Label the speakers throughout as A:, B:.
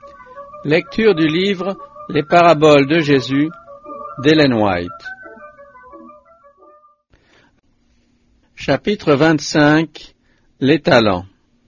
A: Lecture du livre Les paraboles de Jésus d'Ellen White. Chapitre 25. Les talents.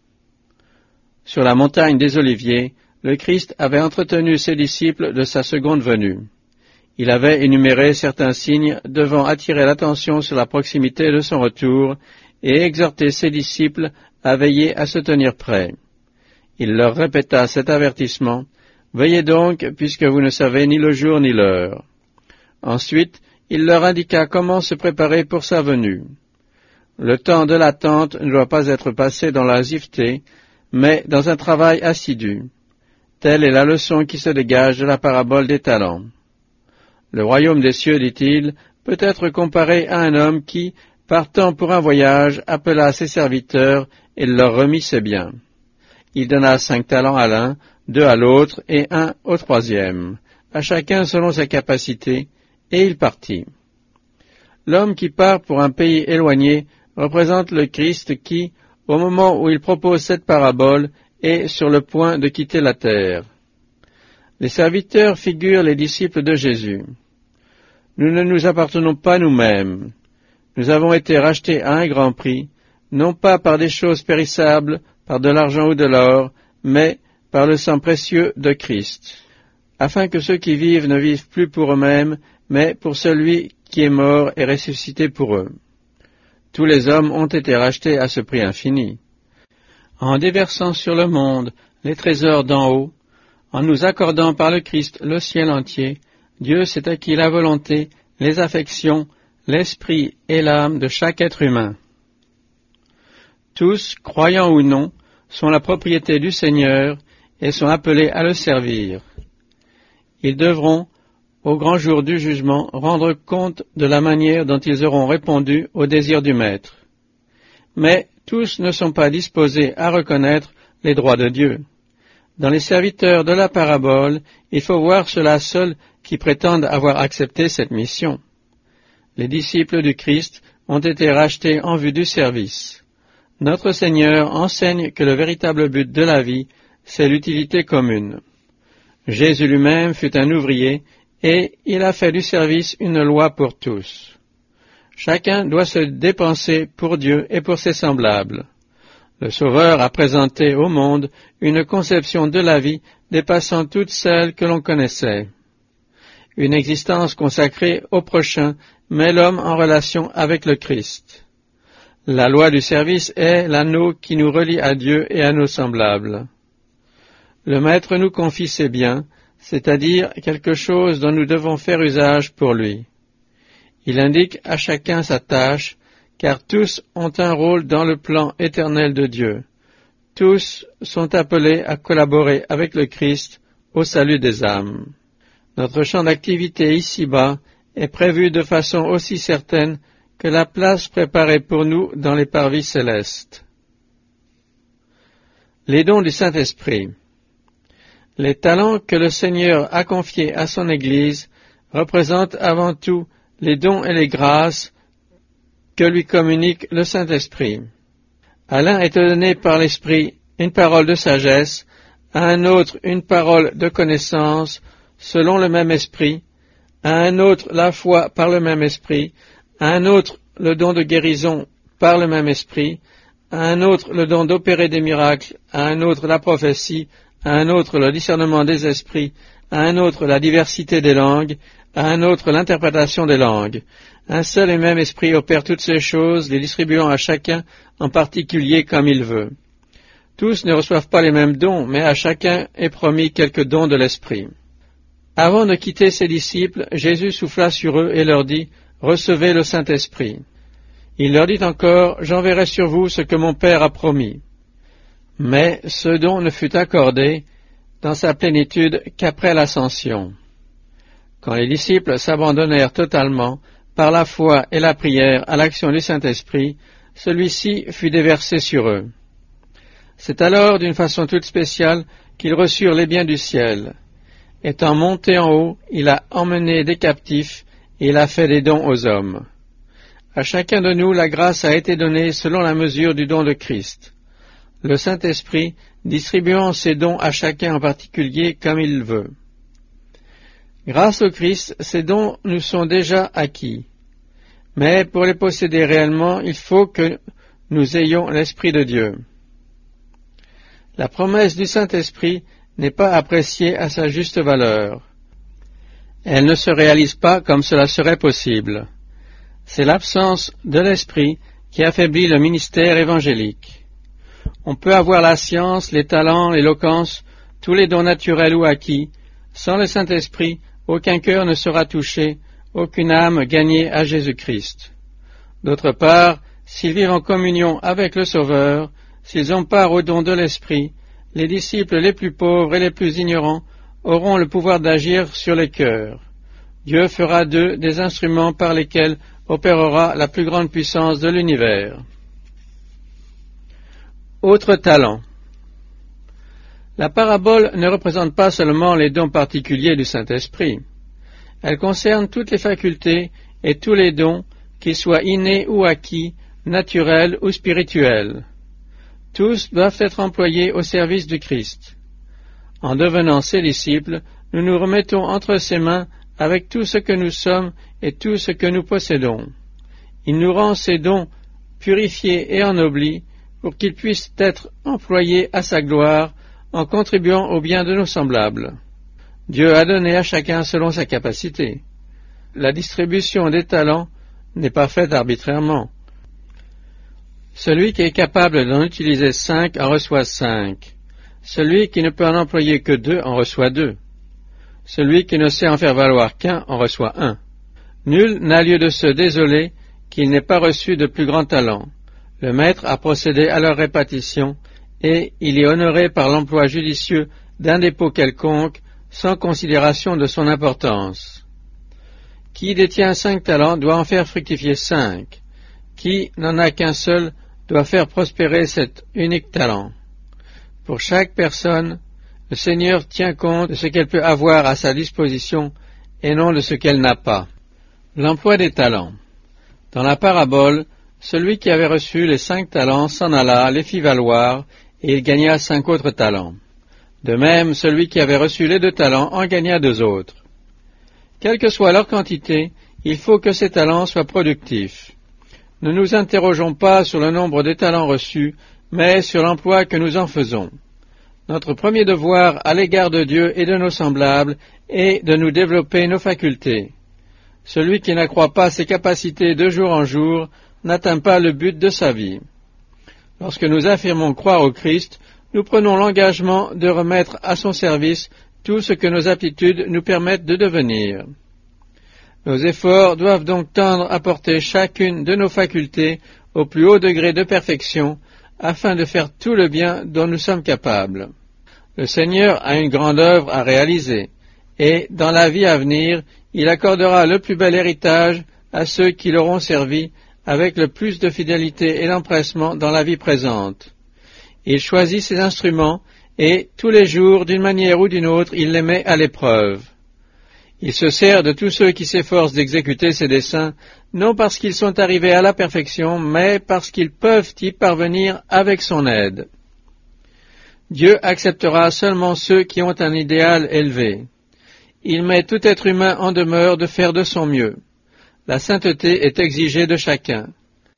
A: Sur la montagne des Oliviers, le Christ avait entretenu ses disciples de sa seconde venue. Il avait énuméré certains signes devant attirer l'attention sur la proximité de son retour et exhorter ses disciples à veiller à se tenir prêts. Il leur répéta cet avertissement: « Veillez donc, puisque vous ne savez ni le jour ni l'heure. » Ensuite, il leur indiqua comment se préparer pour sa venue. Le temps de l'attente ne doit pas être passé dans l'oisiveté, mais dans un travail assidu. Telle est la leçon qui se dégage de la parabole des talents. Le royaume des cieux, dit-il, peut être comparé à un homme qui, partant pour un voyage, appela ses serviteurs et leur remit ses biens. Il donna 5 talents à l'un, 2 à l'autre et 1 au troisième, à chacun selon sa capacité, et il partit. L'homme qui part pour un pays éloigné représente le Christ qui, au moment où il propose cette parabole, est sur le point de quitter la terre. Les serviteurs figurent les disciples de Jésus. Nous ne nous appartenons pas nous-mêmes. Nous avons été rachetés à un grand prix, non pas par des choses périssables, par de l'argent ou de l'or, mais par le sang précieux de Christ, afin que ceux qui vivent ne vivent plus pour eux-mêmes, mais pour celui qui est mort et ressuscité pour eux. Tous les hommes ont été rachetés à ce prix infini. En déversant sur le monde les trésors d'en haut, en nous accordant par le Christ le ciel entier, Dieu s'est acquis la volonté, les affections, l'esprit et l'âme de chaque être humain. Tous, croyants ou non, sont la propriété du Seigneur et sont appelés à le servir. Ils devront, au grand jour du jugement, rendre compte de la manière dont ils auront répondu au désir du Maître. Mais tous ne sont pas disposés à reconnaître les droits de Dieu. Dans les serviteurs de la parabole, il faut voir ceux-là seuls qui prétendent avoir accepté cette mission. Les disciples du Christ ont été rachetés en vue du service. Notre Seigneur enseigne que le véritable but de la vie, c'est l'utilité commune. Jésus lui-même fut un ouvrier et il a fait du service une loi pour tous. Chacun doit se dépenser pour Dieu et pour ses semblables. Le Sauveur a présenté au monde une conception de la vie dépassant toutes celles que l'on connaissait. Une existence consacrée au prochain met l'homme en relation avec le Christ. La loi du service est l'anneau qui nous relie à Dieu et à nos semblables. Le Maître nous confie ses biens, c'est-à-dire quelque chose dont nous devons faire usage pour lui. Il indique à chacun sa tâche, car tous ont un rôle dans le plan éternel de Dieu. Tous sont appelés à collaborer avec le Christ au salut des âmes. Notre champ d'activité ici-bas est prévu de façon aussi certaine que la place préparée pour nous dans les parvis célestes. Les dons du Saint-Esprit. Les talents que le Seigneur a confiés à son Église représentent avant tout les dons et les grâces que lui communique le Saint-Esprit. À l'un est donné par l'Esprit une parole de sagesse, à un autre une parole de connaissance, selon le même Esprit, à un autre la foi par le même Esprit, à un autre le don de guérison par le même Esprit, à un autre le don d'opérer des miracles, à un autre la prophétie, à un autre le discernement des esprits, à un autre la diversité des langues, à un autre l'interprétation des langues. Un seul et même Esprit opère toutes ces choses, les distribuant à chacun en particulier comme il veut. Tous ne reçoivent pas les mêmes dons, mais à chacun est promis quelques dons de l'Esprit. Avant de quitter ses disciples, Jésus souffla sur eux et leur dit « Recevez le Saint-Esprit ». Il leur dit encore « J'enverrai sur vous ce que mon Père a promis ». Mais ce don ne fut accordé dans sa plénitude qu'après l'ascension. Quand les disciples s'abandonnèrent totalement, par la foi et la prière, à l'action du Saint-Esprit, celui-ci fut déversé sur eux. C'est alors, d'une façon toute spéciale, qu'ils reçurent les biens du ciel. Étant monté en haut, il a emmené des captifs et il a fait des dons aux hommes. À chacun de nous, la grâce a été donnée selon la mesure du don de Christ. le Saint-Esprit, distribuant ses dons à chacun en particulier comme il veut. Grâce au Christ, ces dons nous sont déjà acquis. Mais pour les posséder réellement, il faut que nous ayons l'Esprit de Dieu. La promesse du Saint-Esprit n'est pas appréciée à sa juste valeur. Elle ne se réalise pas comme cela serait possible. C'est l'absence de l'Esprit qui affaiblit le ministère évangélique. On peut avoir la science, les talents, l'éloquence, tous les dons naturels ou acquis. Sans le Saint-Esprit, aucun cœur ne sera touché, aucune âme gagnée à Jésus-Christ. D'autre part, s'ils vivent en communion avec le Sauveur, s'ils ont part au don de l'Esprit, les disciples les plus pauvres et les plus ignorants auront le pouvoir d'agir sur les cœurs. Dieu fera d'eux des instruments par lesquels opérera la plus grande puissance de l'univers. Autre talent. La parabole ne représente pas seulement les dons particuliers du Saint-Esprit. Elle concerne toutes les facultés et tous les dons, qu'ils soient innés ou acquis, naturels ou spirituels. Tous doivent être employés au service du Christ. En devenant ses disciples, nous nous remettons entre ses mains avec tout ce que nous sommes et tout ce que nous possédons. Il nous rend ces dons purifiés et ennoblis pour qu'ils puissent être employés à sa gloire en contribuant au bien de nos semblables. Dieu a donné à chacun selon sa capacité. La distribution des talents n'est pas faite arbitrairement. Celui qui est capable d'en utiliser 5 en reçoit 5. Celui qui ne peut en employer que 2 en reçoit 2. Celui qui ne sait en faire valoir qu'un en reçoit 1. Nul n'a lieu de se désoler qu'il n'ait pas reçu de plus grand talent. Le Maître a procédé à leur répartition, et il est honoré par l'emploi judicieux d'un dépôt quelconque, sans considération de son importance. Qui détient 5 talents doit en faire fructifier 5. Qui n'en a qu'un seul doit faire prospérer cet unique talent. Pour chaque personne, le Seigneur tient compte de ce qu'elle peut avoir à sa disposition et non de ce qu'elle n'a pas. L'emploi des talents. Dans la parabole, celui qui avait reçu les 5 talents s'en alla, les fit valoir, et il gagna 5 autres talents. De même, celui qui avait reçu les 2 talents en gagna 2 autres. Quelle que soit leur quantité, il faut que ces talents soient productifs. Ne nous interrogeons pas sur le nombre des talents reçus, mais sur l'emploi que nous en faisons. Notre premier devoir à l'égard de Dieu et de nos semblables est de nous développer nos facultés. Celui qui n'accroît pas ses capacités de jour en jour n'atteint pas le but de sa vie. Lorsque nous affirmons croire au Christ, nous prenons l'engagement de remettre à son service tout ce que nos aptitudes nous permettent de devenir. Nos efforts doivent donc tendre à porter chacune de nos facultés au plus haut degré de perfection, afin de faire tout le bien dont nous sommes capables. Le Seigneur a une grande œuvre à réaliser, et dans la vie à venir, il accordera le plus bel héritage à ceux qui l'auront servi avec le plus de fidélité et d'empressement dans la vie présente. Il choisit ses instruments, et tous les jours, d'une manière ou d'une autre, il les met à l'épreuve. Il se sert de tous ceux qui s'efforcent d'exécuter ses desseins, non parce qu'ils sont arrivés à la perfection, mais parce qu'ils peuvent y parvenir avec son aide. Dieu acceptera seulement ceux qui ont un idéal élevé. Il met tout être humain en demeure de faire de son mieux. La sainteté est exigée de chacun.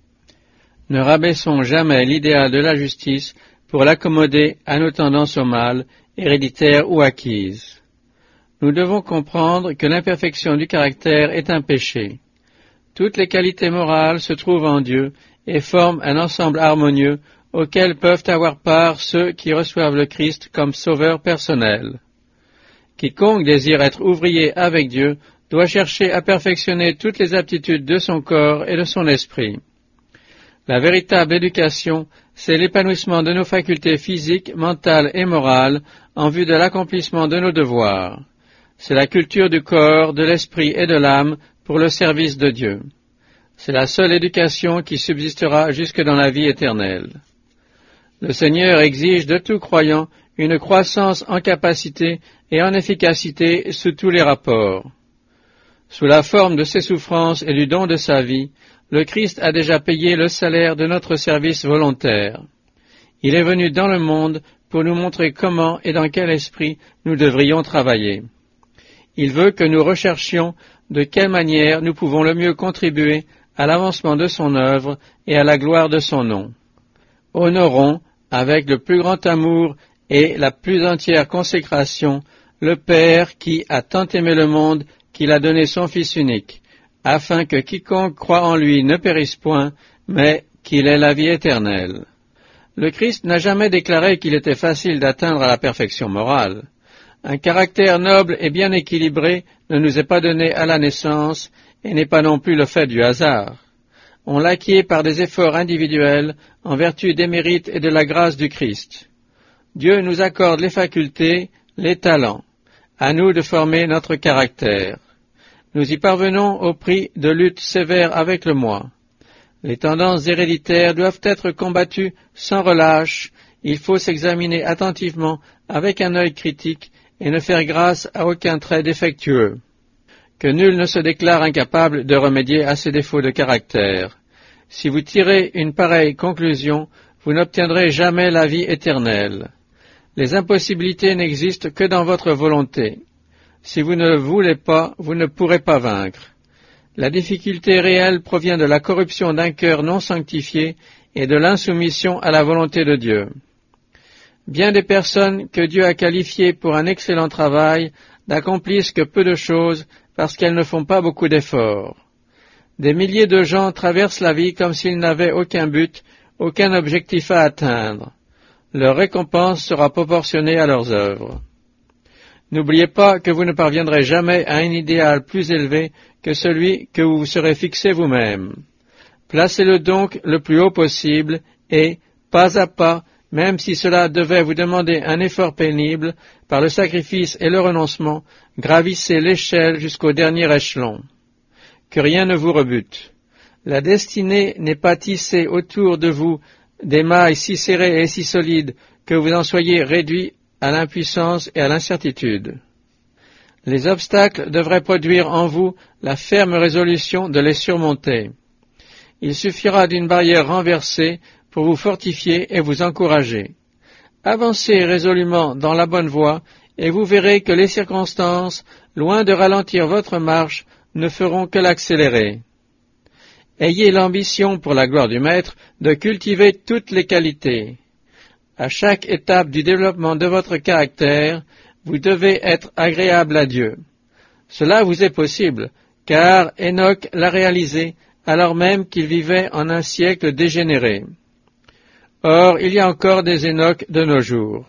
A: Ne rabaissons jamais l'idéal de la justice pour l'accommoder à nos tendances au mal, héréditaires ou acquises. Nous devons comprendre que l'imperfection du caractère est un péché. Toutes les qualités morales se trouvent en Dieu et forment un ensemble harmonieux auquel peuvent avoir part ceux qui reçoivent le Christ comme sauveur personnel. Quiconque désire être ouvrier avec Dieu doit chercher à perfectionner toutes les aptitudes de son corps et de son esprit. La véritable éducation, c'est l'épanouissement de nos facultés physiques, mentales et morales en vue de l'accomplissement de nos devoirs. C'est la culture du corps, de l'esprit et de l'âme pour le service de Dieu. C'est la seule éducation qui subsistera jusque dans la vie éternelle. Le Seigneur exige de tout croyant une croissance en capacité et en efficacité sous tous les rapports. Sous la forme de ses souffrances et du don de sa vie, le Christ a déjà payé le salaire de notre service volontaire. Il est venu dans le monde pour nous montrer comment et dans quel esprit nous devrions travailler. Il veut que nous recherchions de quelle manière nous pouvons le mieux contribuer à l'avancement de son œuvre et à la gloire de son nom. Honorons, avec le plus grand amour et la plus entière consécration, le Père qui a tant aimé le monde qu'il a donné son Fils unique, afin que quiconque croit en lui ne périsse point, mais qu'il ait la vie éternelle. Le Christ n'a jamais déclaré qu'il était facile d'atteindre à la perfection morale. Un caractère noble et bien équilibré ne nous est pas donné à la naissance et n'est pas non plus le fait du hasard. On l'acquiert par des efforts individuels en vertu des mérites et de la grâce du Christ. Dieu nous accorde les facultés, les talents. À nous de former notre caractère. Nous y parvenons au prix de luttes sévères avec le moi. Les tendances héréditaires doivent être combattues sans relâche. Il faut s'examiner attentivement avec un œil critique et ne faire grâce à aucun trait défectueux. Que nul ne se déclare incapable de remédier à ces défauts de caractère. Si vous tirez une pareille conclusion, vous n'obtiendrez jamais la vie éternelle. Les impossibilités n'existent que dans votre volonté. Si vous ne le voulez pas, vous ne pourrez pas vaincre. La difficulté réelle provient de la corruption d'un cœur non sanctifié et de l'insoumission à la volonté de Dieu. Bien des personnes que Dieu a qualifiées pour un excellent travail n'accomplissent que peu de choses parce qu'elles ne font pas beaucoup d'efforts. Des milliers de gens traversent la vie comme s'ils n'avaient aucun but, aucun objectif à atteindre. Leur récompense sera proportionnée à leurs œuvres. N'oubliez pas que vous ne parviendrez jamais à un idéal plus élevé que celui que vous vous serez fixé vous-même. Placez-le donc le plus haut possible et, pas à pas, même si cela devait vous demander un effort pénible, par le sacrifice et le renoncement, gravissez l'échelle jusqu'au dernier échelon. Que rien ne vous rebute. La destinée n'est pas tissée autour de vous des mailles si serrées et si solides que vous en soyez réduit à l'impuissance et à l'incertitude. Les obstacles devraient produire en vous la ferme résolution de les surmonter. Il suffira d'une barrière renversée pour vous fortifier et vous encourager. Avancez résolument dans la bonne voie et vous verrez que les circonstances, loin de ralentir votre marche, ne feront que l'accélérer. Ayez l'ambition, pour la gloire du Maître, de cultiver toutes les qualités. À chaque étape du développement de votre caractère, vous devez être agréable à Dieu. Cela vous est possible, car Enoch l'a réalisé alors même qu'il vivait en un siècle dégénéré. Or, il y a encore des Enoch de nos jours.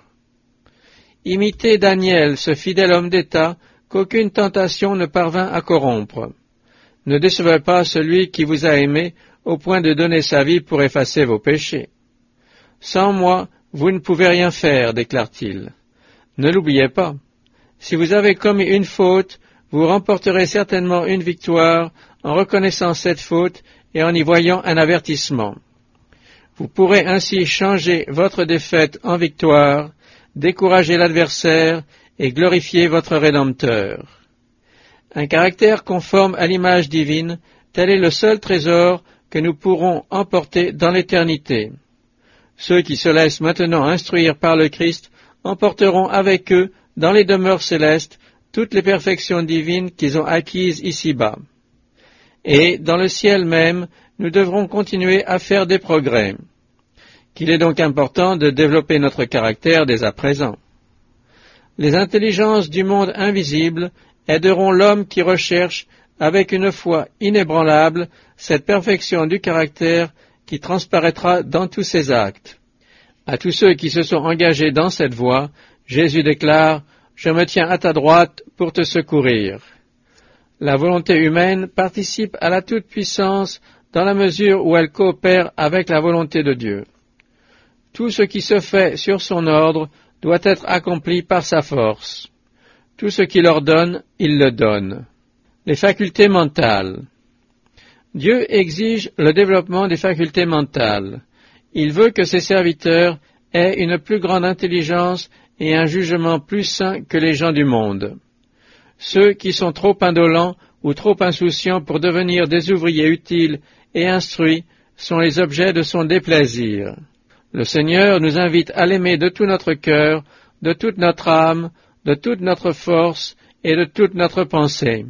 A: Imitez Daniel, ce fidèle homme d'État, qu'aucune tentation ne parvint à corrompre. Ne décevez pas celui qui vous a aimé au point de donner sa vie pour effacer vos péchés. Sans moi, vous ne pouvez rien faire, déclare-t-il. Ne l'oubliez pas. Si vous avez commis une faute, vous remporterez certainement une victoire en reconnaissant cette faute et en y voyant un avertissement. Vous pourrez ainsi changer votre défaite en victoire, décourager l'adversaire et glorifier votre Rédempteur. Un caractère conforme à l'image divine, tel est le seul trésor que nous pourrons emporter dans l'éternité. Ceux qui se laissent maintenant instruire par le Christ emporteront avec eux, dans les demeures célestes, toutes les perfections divines qu'ils ont acquises ici-bas. Et, dans le ciel même, nous devrons continuer à faire des progrès. Qu'il est donc important de développer notre caractère dès à présent. Les intelligences du monde invisible aideront l'homme qui recherche, avec une foi inébranlable, cette perfection du caractère qui transparaîtra dans tous ses actes. À tous ceux qui se sont engagés dans cette voie, Jésus déclare « Je me tiens à ta droite pour te secourir ». La volonté humaine participe à la toute-puissance dans la mesure où elle coopère avec la volonté de Dieu. Tout ce qui se fait sur son ordre doit être accompli par sa force. Tout ce qu'il ordonne, il le donne. Les facultés mentales. Dieu exige le développement des facultés mentales. Il veut que ses serviteurs aient une plus grande intelligence et un jugement plus sain que les gens du monde. Ceux qui sont trop indolents ou trop insouciants pour devenir des ouvriers utiles et instruits sont les objets de son déplaisir. Le Seigneur nous invite à l'aimer de tout notre cœur, de toute notre âme, de toute notre force et de toute notre pensée.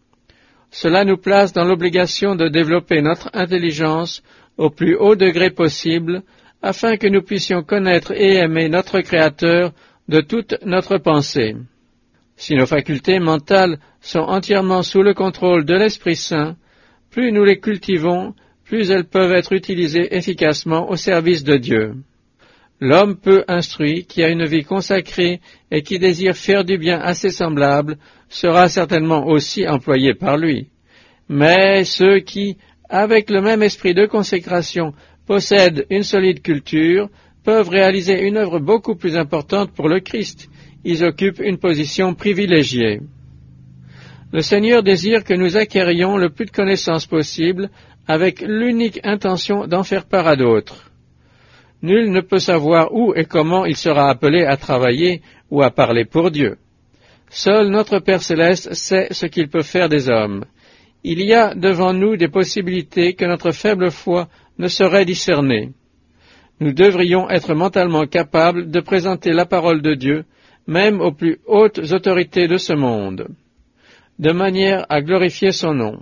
A: Cela nous place dans l'obligation de développer notre intelligence au plus haut degré possible, afin que nous puissions connaître et aimer notre Créateur de toute notre pensée. Si nos facultés mentales sont entièrement sous le contrôle de l'Esprit Saint, plus nous les cultivons, plus elles peuvent être utilisées efficacement au service de Dieu. L'homme peu instruit, qui a une vie consacrée et qui désire faire du bien à ses semblables, sera certainement aussi employé par lui. Mais ceux qui, avec le même esprit de consécration, possèdent une solide culture, peuvent réaliser une œuvre beaucoup plus importante pour le Christ. Ils occupent une position privilégiée. Le Seigneur désire que nous acquérions le plus de connaissances possible, avec l'unique intention d'en faire part à d'autres. Nul ne peut savoir où et comment il sera appelé à travailler ou à parler pour Dieu. Seul notre Père céleste sait ce qu'il peut faire des hommes. Il y a devant nous des possibilités que notre faible foi ne saurait discerner. Nous devrions être mentalement capables de présenter la parole de Dieu, même aux plus hautes autorités de ce monde, de manière à glorifier son nom.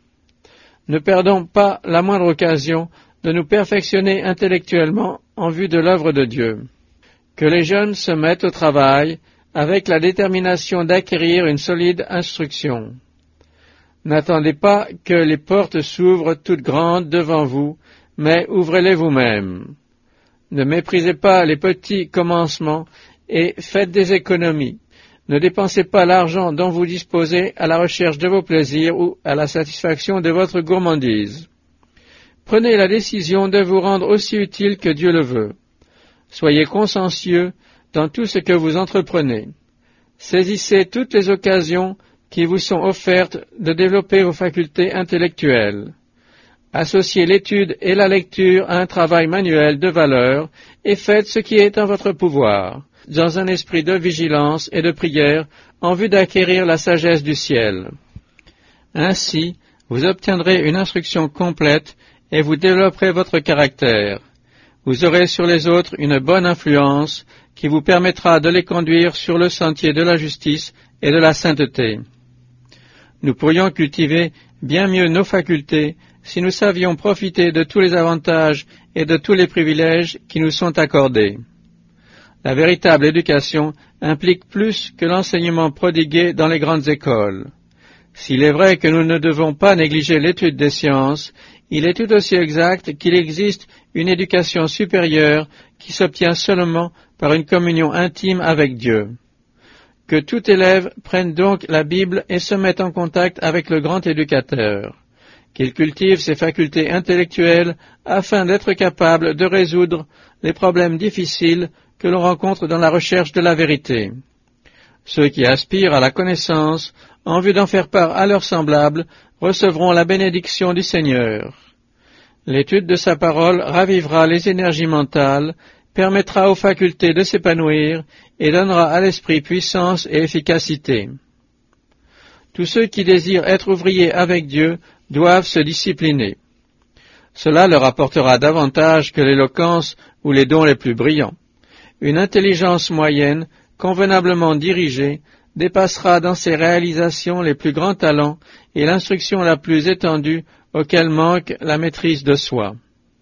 A: Ne perdons pas la moindre occasion de nous perfectionner intellectuellement en vue de l'œuvre de Dieu. Que les jeunes se mettent au travail avec la détermination d'acquérir une solide instruction. N'attendez pas que les portes s'ouvrent toutes grandes devant vous, mais ouvrez-les vous-même. Ne méprisez pas les petits commencements et faites des économies. Ne dépensez pas l'argent dont vous disposez à la recherche de vos plaisirs ou à la satisfaction de votre gourmandise. Prenez la décision de vous rendre aussi utile que Dieu le veut. Soyez consciencieux dans tout ce que vous entreprenez. Saisissez toutes les occasions qui vous sont offertes de développer vos facultés intellectuelles. Associez l'étude et la lecture à un travail manuel de valeur et faites ce qui est en votre pouvoir, dans un esprit de vigilance et de prière en vue d'acquérir la sagesse du ciel. Ainsi, vous obtiendrez une instruction complète et vous développerez votre caractère. Vous aurez sur les autres une bonne influence qui vous permettra de les conduire sur le sentier de la justice et de la sainteté. Nous pourrions cultiver bien mieux nos facultés si nous savions profiter de tous les avantages et de tous les privilèges qui nous sont accordés. La véritable éducation implique plus que l'enseignement prodigué dans les grandes écoles. S'il est vrai que nous ne devons pas négliger l'étude des sciences, il est tout aussi exact qu'il existe une éducation supérieure qui s'obtient seulement par une communion intime avec Dieu. Que tout élève prenne donc la Bible et se mette en contact avec le grand éducateur. Qu'il cultive ses facultés intellectuelles afin d'être capable de résoudre les problèmes difficiles que l'on rencontre dans la recherche de la vérité. Ceux qui aspirent à la connaissance, en vue d'en faire part à leurs semblables, recevront la bénédiction du Seigneur. L'étude de sa parole ravivera les énergies mentales, permettra aux facultés de s'épanouir et donnera à l'esprit puissance et efficacité. Tous ceux qui désirent être ouvriers avec Dieu doivent se discipliner. Cela leur apportera davantage que l'éloquence ou les dons les plus brillants. Une intelligence moyenne, convenablement dirigée, dépassera dans ses réalisations les plus grands talents et l'instruction la plus étendue auquel manque la maîtrise de soi.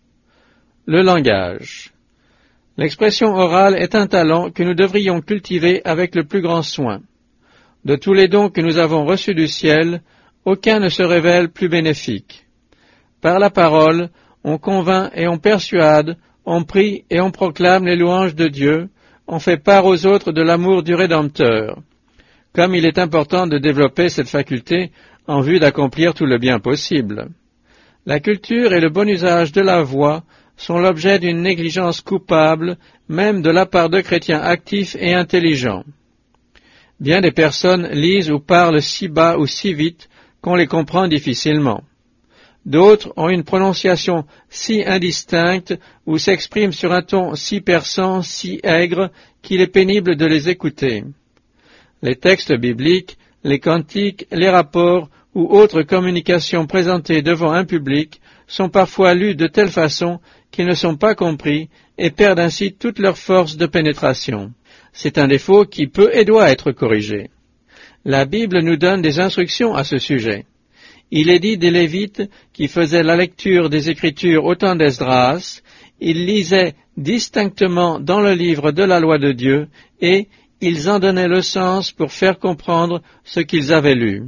A: Le langage. L'expression orale est un talent que nous devrions cultiver avec le plus grand soin. De tous les dons que nous avons reçus du ciel, aucun ne se révèle plus bénéfique. Par la parole, on convainc et on persuade, on prie et on proclame les louanges de Dieu, on fait part aux autres de l'amour du Rédempteur. Comme il est important de développer cette faculté en vue d'accomplir tout le bien possible. La culture et le bon usage de la voix sont l'objet d'une négligence coupable, même de la part de chrétiens actifs et intelligents. Bien des personnes lisent ou parlent si bas ou si vite qu'on les comprend difficilement. D'autres ont une prononciation si indistincte ou s'expriment sur un ton si perçant, si aigre, qu'il est pénible de les écouter. Les textes bibliques, les cantiques, les rapports ou autres communications présentées devant un public sont parfois lus de telle façon qu'ils ne sont pas compris et perdent ainsi toute leur force de pénétration. C'est un défaut qui peut et doit être corrigé. La Bible nous donne des instructions à ce sujet. Il est dit des Lévites qui faisaient la lecture des Écritures au temps d'Esdras, ils lisaient distinctement dans le livre de la loi de Dieu et ils en donnaient le sens pour faire comprendre ce qu'ils avaient lu.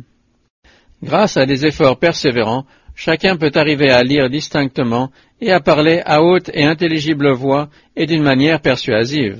A: Grâce à des efforts persévérants, chacun peut arriver à lire distinctement et à parler à haute et intelligible voix et d'une manière persuasive.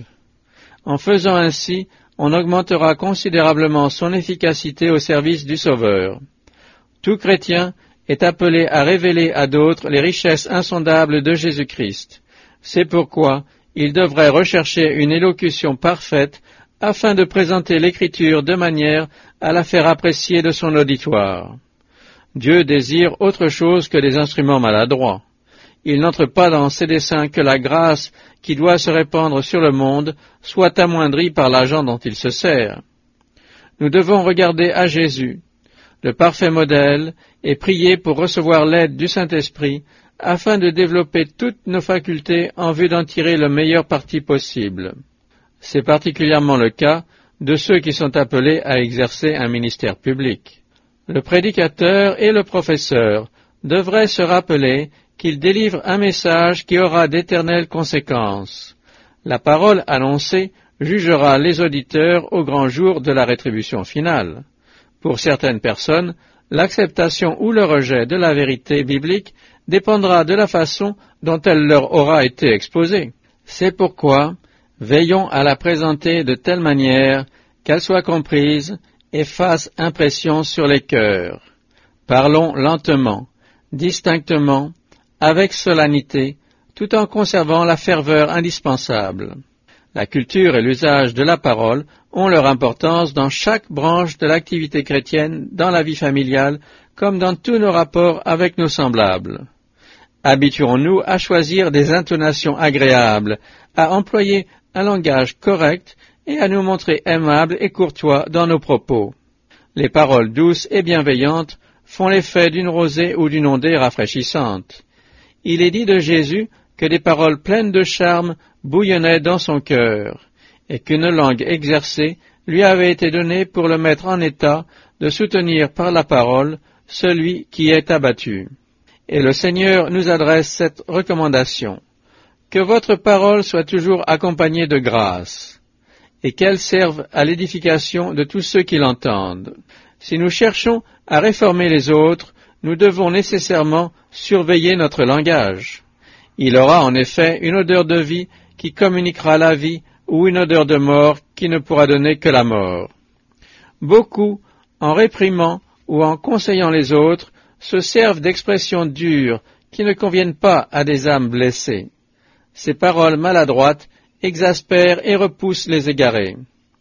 A: En faisant ainsi, on augmentera considérablement son efficacité au service du Sauveur. Tout chrétien est appelé à révéler à d'autres les richesses insondables de Jésus-Christ. C'est pourquoi il devrait rechercher une élocution parfaite afin de présenter l'Écriture de manière à la faire apprécier de son auditoire. Dieu désire autre chose que des instruments maladroits. Il n'entre pas dans ses desseins que la grâce qui doit se répandre sur le monde soit amoindrie par l'agent dont il se sert. Nous devons regarder à Jésus, le parfait modèle, et prier pour recevoir l'aide du Saint-Esprit afin de développer toutes nos facultés en vue d'en tirer le meilleur parti possible. C'est particulièrement le cas de ceux qui sont appelés à exercer un ministère public. Le prédicateur et le professeur devraient se rappeler qu'ils délivrent un message qui aura d'éternelles conséquences. La parole annoncée jugera les auditeurs au grand jour de la rétribution finale. Pour certaines personnes, l'acceptation ou le rejet de la vérité biblique dépendra de la façon dont elle leur aura été exposée. C'est pourquoi veillons à la présenter de telle manière qu'elle soit comprise et fasse impression sur les cœurs. Parlons lentement, distinctement, avec solennité, tout en conservant la ferveur indispensable. La culture et l'usage de la parole ont leur importance dans chaque branche de l'activité chrétienne, dans la vie familiale, comme dans tous nos rapports avec nos semblables. Habituons-nous à choisir des intonations agréables, à employer un langage correct et à nous montrer aimables et courtois dans nos propos. Les paroles douces et bienveillantes font l'effet d'une rosée ou d'une ondée rafraîchissante. Il est dit de Jésus que des paroles pleines de charme bouillonnaient dans son cœur, et qu'une langue exercée lui avait été donnée pour le mettre en état de soutenir par la parole celui qui est abattu. Et le Seigneur nous adresse cette recommandation: que votre parole soit toujours accompagnée de grâce, et qu'elle serve à l'édification de tous ceux qui l'entendent. Si nous cherchons à réformer les autres, nous devons nécessairement surveiller notre langage. Il aura en effet une odeur de vie qui communiquera la vie, ou une odeur de mort qui ne pourra donner que la mort. Beaucoup, en réprimant ou en conseillant les autres, se servent d'expressions dures qui ne conviennent pas à des âmes blessées. Ces paroles maladroites exaspèrent et repoussent les égarés.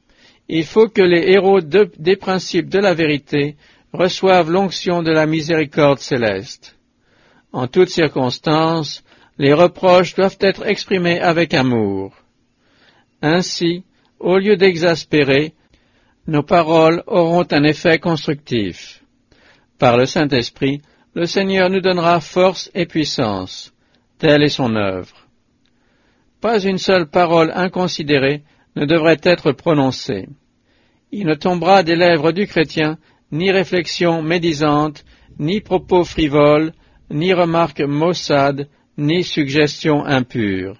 A: Il faut que les héros des principes de la vérité reçoivent l'onction de la miséricorde céleste. En toutes circonstances, les reproches doivent être exprimés avec amour. Ainsi, au lieu d'exaspérer, nos paroles auront un effet constructif. Par le Saint-Esprit, le Seigneur nous donnera force et puissance. Telle est son œuvre. Pas une seule parole inconsidérée ne devrait être prononcée. Il ne tombera des lèvres du chrétien ni réflexion médisante, ni propos frivoles, ni remarques maussades, ni suggestions impures.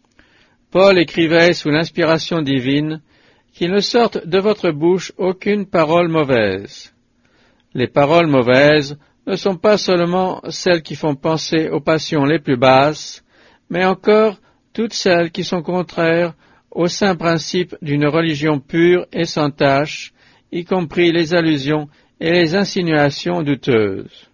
A: Paul écrivait sous l'inspiration divine qu'il ne sorte de votre bouche aucune parole mauvaise. Les paroles mauvaises ne sont pas seulement celles qui font penser aux passions les plus basses, mais encore toutes celles qui sont contraires aux saints principes d'une religion pure et sans tache, y compris les allusions et les insinuations douteuses.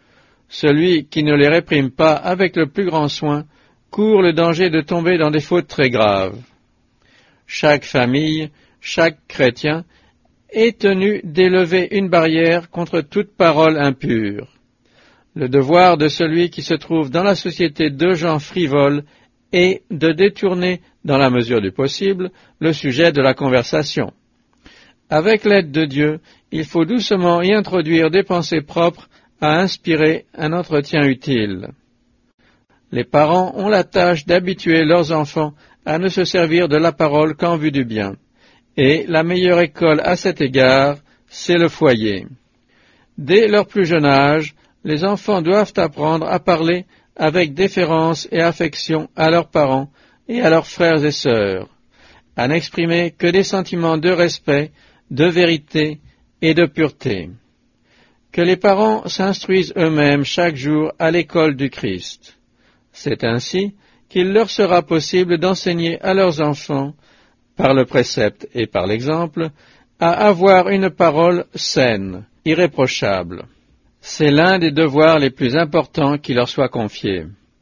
A: Celui qui ne les réprime pas avec le plus grand soin court le danger de tomber dans des fautes très graves. Chaque famille, chaque chrétien est tenu d'élever une barrière contre toute parole impure. Le devoir de celui qui se trouve dans la société de gens frivoles est de détourner, dans la mesure du possible, le sujet de la conversation. Avec l'aide de Dieu, il faut doucement y introduire des pensées propres à inspirer un entretien utile. Les parents ont la tâche d'habituer leurs enfants à ne se servir de la parole qu'en vue du bien. Et la meilleure école à cet égard, c'est le foyer. Dès leur plus jeune âge, les enfants doivent apprendre à parler avec déférence et affection à leurs parents et à leurs frères et sœurs, à n'exprimer que des sentiments de respect, de vérité et de pureté. Que les parents s'instruisent eux-mêmes chaque jour à l'école du Christ. C'est ainsi qu'il leur sera possible d'enseigner à leurs enfants, par le précepte et par l'exemple, à avoir une parole saine, irréprochable. C'est l'un des devoirs les plus importants qui leur soit confié.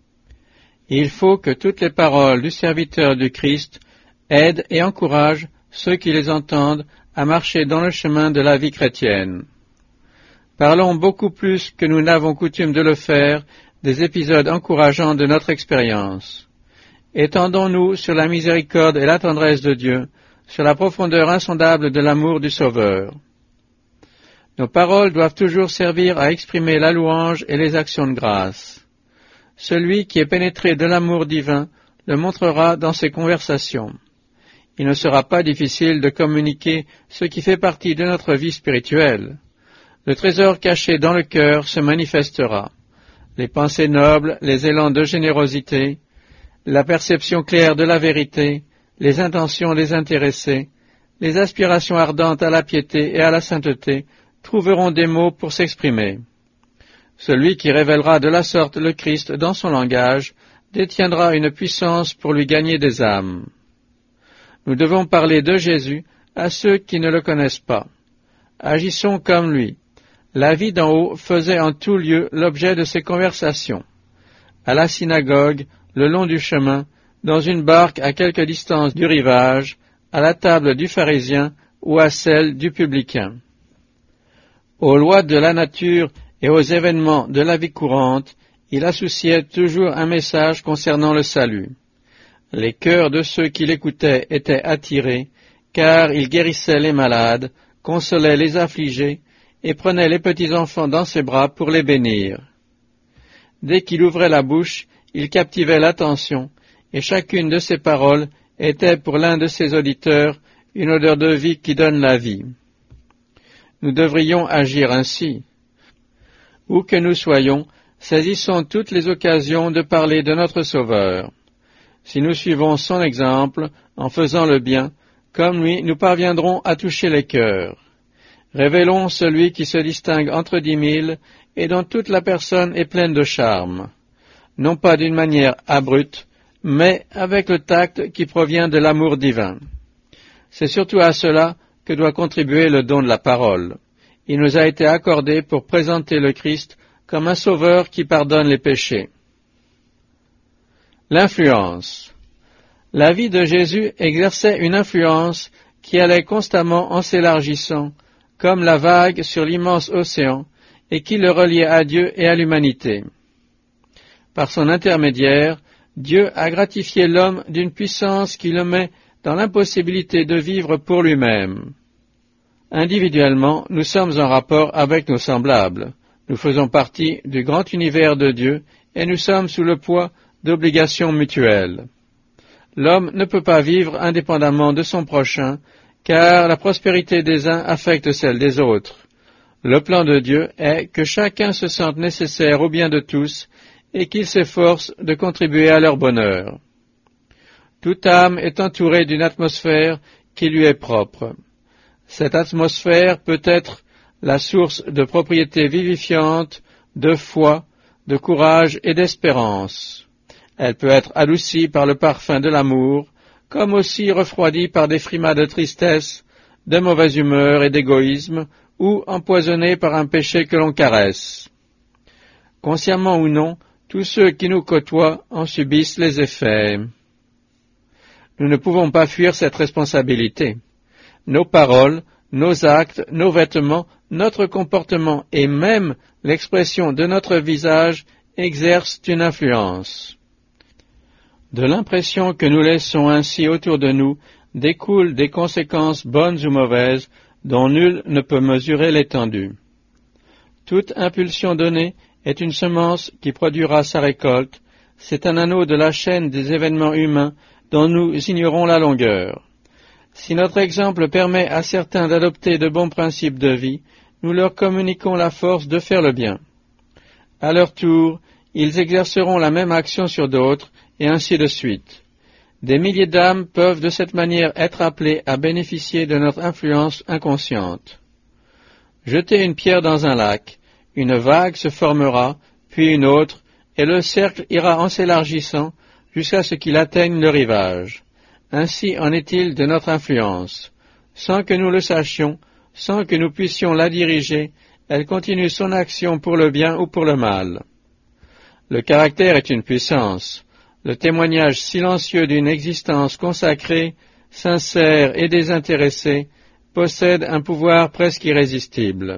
A: Il faut que toutes les paroles du serviteur du Christ aident et encouragent ceux qui les entendent à marcher dans le chemin de la vie chrétienne. Parlons beaucoup plus que nous n'avons coutume de le faire des épisodes encourageants de notre expérience. Étendons-nous sur la miséricorde et la tendresse de Dieu, sur la profondeur insondable de l'amour du Sauveur. Nos paroles doivent toujours servir à exprimer la louange et les actions de grâce. Celui qui est pénétré de l'amour divin le montrera dans ses conversations. Il ne sera pas difficile de communiquer ce qui fait partie de notre vie spirituelle. Le trésor caché dans le cœur se manifestera. Les pensées nobles, les élans de générosité, la perception claire de la vérité, les intentions désintéressées, les aspirations ardentes à la piété et à la sainteté trouveront des mots pour s'exprimer. Celui qui révélera de la sorte le Christ dans son langage détiendra une puissance pour lui gagner des âmes. Nous devons parler de Jésus à ceux qui ne le connaissent pas. Agissons comme lui. La vie d'en haut faisait en tout lieu l'objet de ses conversations. À la synagogue, le long du chemin, dans une barque à quelque distance du rivage, à la table du pharisien ou à celle du publicain. Aux lois de la nature et aux événements de la vie courante, il associait toujours un message concernant le salut. Les cœurs de ceux qui l'écoutaient étaient attirés, car il guérissait les malades, consolait les affligés, et prenait les petits enfants dans ses bras pour les bénir. Dès qu'il ouvrait la bouche, il captivait l'attention, et chacune de ses paroles était pour l'un de ses auditeurs une odeur de vie qui donne la vie. Nous devrions agir ainsi. Où que nous soyons, saisissons toutes les occasions de parler de notre Sauveur. Si nous suivons son exemple, en faisant le bien, comme lui, nous parviendrons à toucher les cœurs. Révélons celui qui se distingue entre 10 000 et dont toute la personne est pleine de charme, non pas d'une manière abrupte, mais avec le tact qui provient de l'amour divin. C'est surtout à cela que doit contribuer le don de la parole. Il nous a été accordé pour présenter le Christ comme un sauveur qui pardonne les péchés. L'influence. La vie de Jésus exerçait une influence qui allait constamment en s'élargissant, comme la vague sur l'immense océan, et qui le reliait à Dieu et à l'humanité. Par son intermédiaire, Dieu a gratifié l'homme d'une puissance qui le met dans l'impossibilité de vivre pour lui-même. Individuellement, nous sommes en rapport avec nos semblables. Nous faisons partie du grand univers de Dieu et nous sommes sous le poids d'obligations mutuelles. L'homme ne peut pas vivre indépendamment de son prochain, car la prospérité des uns affecte celle des autres. Le plan de Dieu est que chacun se sente nécessaire au bien de tous et qu'il s'efforce de contribuer à leur bonheur. Toute âme est entourée d'une atmosphère qui lui est propre. Cette atmosphère peut être la source de propriétés vivifiantes, de foi, de courage et d'espérance. Elle peut être adoucie par le parfum de l'amour, comme aussi refroidie par des frimas de tristesse, de mauvaise humeur et d'égoïsme, ou empoisonnée par un péché que l'on caresse. Consciemment ou non, tous ceux qui nous côtoient en subissent les effets. Nous ne pouvons pas fuir cette responsabilité. Nos paroles, nos actes, nos vêtements, notre comportement et même l'expression de notre visage exercent une influence. De l'impression que nous laissons ainsi autour de nous découlent des conséquences bonnes ou mauvaises dont nul ne peut mesurer l'étendue. Toute impulsion donnée est une semence qui produira sa récolte, C'est un anneau de la chaîne des événements humains dont nous ignorons la longueur. Si notre exemple permet à certains d'adopter de bons principes de vie, nous leur communiquons la force de faire le bien. À leur tour, ils exerceront la même action sur d'autres, et ainsi de suite. Des milliers d'âmes peuvent de cette manière être appelées à bénéficier de notre influence inconsciente. Jetez une pierre dans un lac, une vague se formera, puis une autre, et le cercle ira en s'élargissant jusqu'à ce qu'il atteigne le rivage. Ainsi en est-il de notre influence. Sans que nous le sachions, sans que nous puissions la diriger, elle continue son action pour le bien ou pour le mal. Le caractère est une puissance, le témoignage silencieux d'une existence consacrée, sincère et désintéressée, possède un pouvoir presque irrésistible.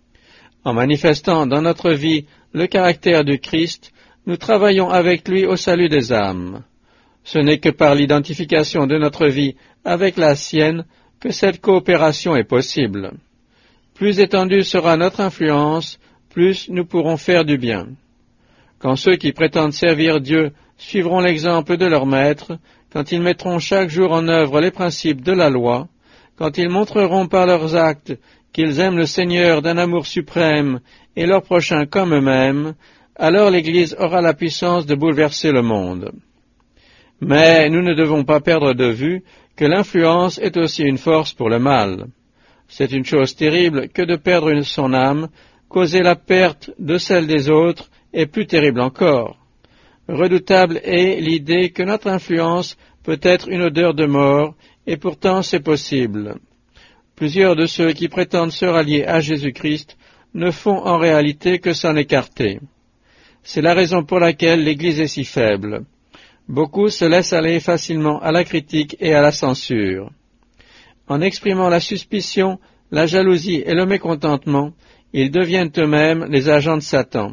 A: En manifestant dans notre vie le caractère du Christ, nous travaillons avec lui au salut des âmes. Ce n'est que par l'identification de notre vie avec la sienne que cette coopération est possible. Plus étendue sera notre influence, plus nous pourrons faire du bien. Quand ceux qui prétendent servir Dieu suivront l'exemple de leur maître, quand ils mettront chaque jour en œuvre les principes de la loi, quand ils montreront par leurs actes qu'ils aiment le Seigneur d'un amour suprême et leur prochain comme eux-mêmes, alors l'Église aura la puissance de bouleverser le monde. Mais nous ne devons pas perdre de vue que l'influence est aussi une force pour le mal. C'est une chose terrible que de perdre son âme, causer la perte de celle des autres est plus terrible encore. Redoutable est l'idée que notre influence peut être une odeur de mort, et pourtant c'est possible. Plusieurs de ceux qui prétendent se rallier à Jésus-Christ ne font en réalité que s'en écarter. C'est la raison pour laquelle l'Église est si faible. Beaucoup se laissent aller facilement à la critique et à la censure. En exprimant la suspicion, la jalousie et le mécontentement, ils deviennent eux-mêmes les agents de Satan.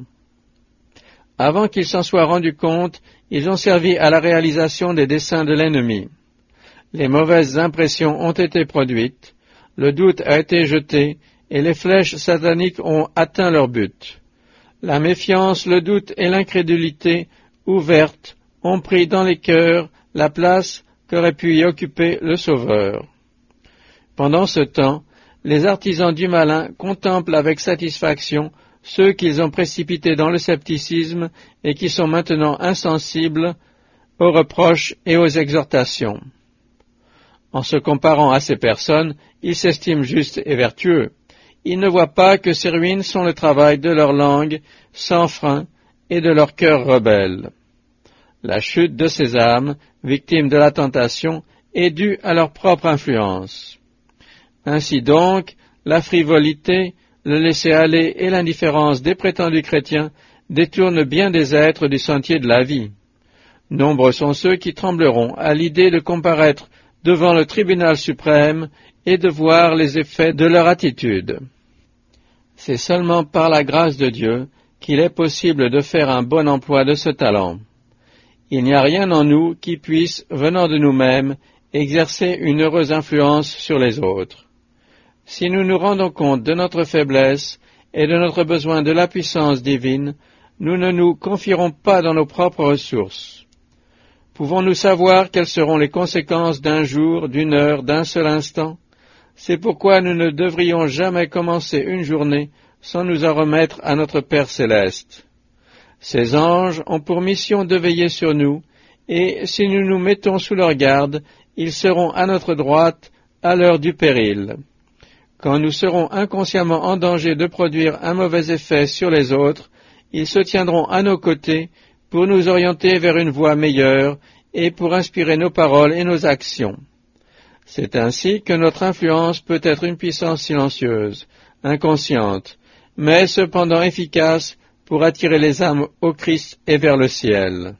A: Avant qu'ils s'en soient rendus compte, ils ont servi à la réalisation des desseins de l'ennemi. Les mauvaises impressions ont été produites, le doute a été jeté, et les flèches sataniques ont atteint leur but. La méfiance, le doute et l'incrédulité, ouvertes, ont pris dans les cœurs la place qu'aurait pu y occuper le Sauveur. Pendant ce temps, les artisans du malin contemplent avec satisfaction ceux qu'ils ont précipités dans le scepticisme et qui sont maintenant insensibles aux reproches et aux exhortations. En se comparant à ces personnes, ils s'estiment justes et vertueux. Ils ne voient pas que ces ruines sont le travail de leur langue sans frein et de leur cœur rebelle. La chute de ces âmes, victimes de la tentation, est due à leur propre influence. Ainsi donc, la frivolité, le laisser-aller et l'indifférence des prétendus chrétiens détournent bien des êtres du sentier de la vie. Nombreux sont ceux qui trembleront à l'idée de comparaître devant le tribunal suprême et de voir les effets de leur attitude. C'est seulement par la grâce de Dieu qu'il est possible de faire un bon emploi de ce talent. Il n'y a rien en nous qui puisse, venant de nous-mêmes, exercer une heureuse influence sur les autres. Si nous nous rendons compte de notre faiblesse et de notre besoin de la puissance divine, nous ne nous confierons pas dans nos propres ressources. Pouvons-nous savoir quelles seront les conséquences d'un jour, d'une heure, d'un seul instant? C'est pourquoi nous ne devrions jamais commencer une journée sans nous en remettre à notre Père céleste. Ces anges ont pour mission de veiller sur nous, et si nous nous mettons sous leur garde, ils seront à notre droite à l'heure du péril. Quand nous serons inconsciemment en danger de produire un mauvais effet sur les autres, ils se tiendront à nos côtés pour nous orienter vers une voie meilleure et pour inspirer nos paroles et nos actions. C'est ainsi que notre influence peut être une puissance silencieuse, inconsciente, mais cependant efficace pour attirer les âmes au Christ et vers le ciel.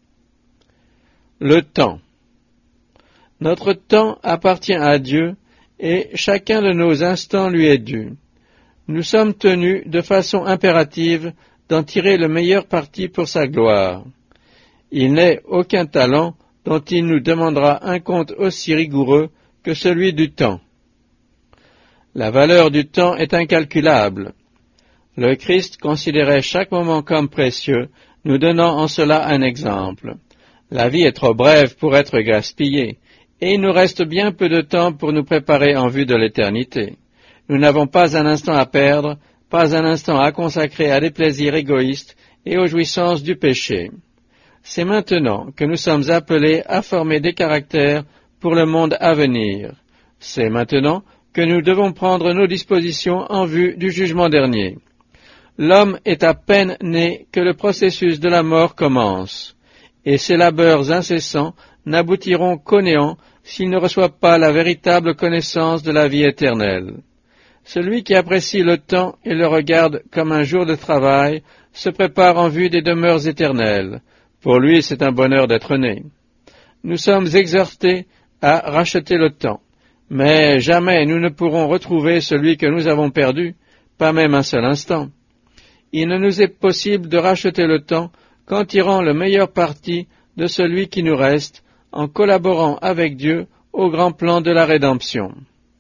A: Le temps. Notre temps appartient à Dieu et chacun de nos instants lui est dû. Nous sommes tenus de façon impérative d'en tirer le meilleur parti pour sa gloire. Il n'est aucun talent dont il nous demandera un compte aussi rigoureux que celui du temps. La valeur du temps est incalculable. Le Christ considérait chaque moment comme précieux, nous donnant en cela un exemple. La vie est trop brève pour être gaspillée, et il nous reste bien peu de temps pour nous préparer en vue de l'éternité. Nous n'avons pas un instant à perdre, pas un instant à consacrer à des plaisirs égoïstes et aux jouissances du péché. C'est maintenant que nous sommes appelés à former des caractères pour le monde à venir. C'est maintenant que nous devons prendre nos dispositions en vue du jugement dernier. L'homme est à peine né que le processus de la mort commence, et ses labeurs incessants n'aboutiront qu'au néant s'il ne reçoit pas la véritable connaissance de la vie éternelle. Celui qui apprécie le temps et le regarde comme un jour de travail se prépare en vue des demeures éternelles. Pour lui, c'est un bonheur d'être né. Nous sommes exhortés à racheter le temps, mais jamais nous ne pourrons retrouver celui que nous avons perdu, pas même un seul instant. Il ne nous est possible de racheter le temps qu'en tirant le meilleur parti de celui qui nous reste, en collaborant avec Dieu au grand plan de la rédemption.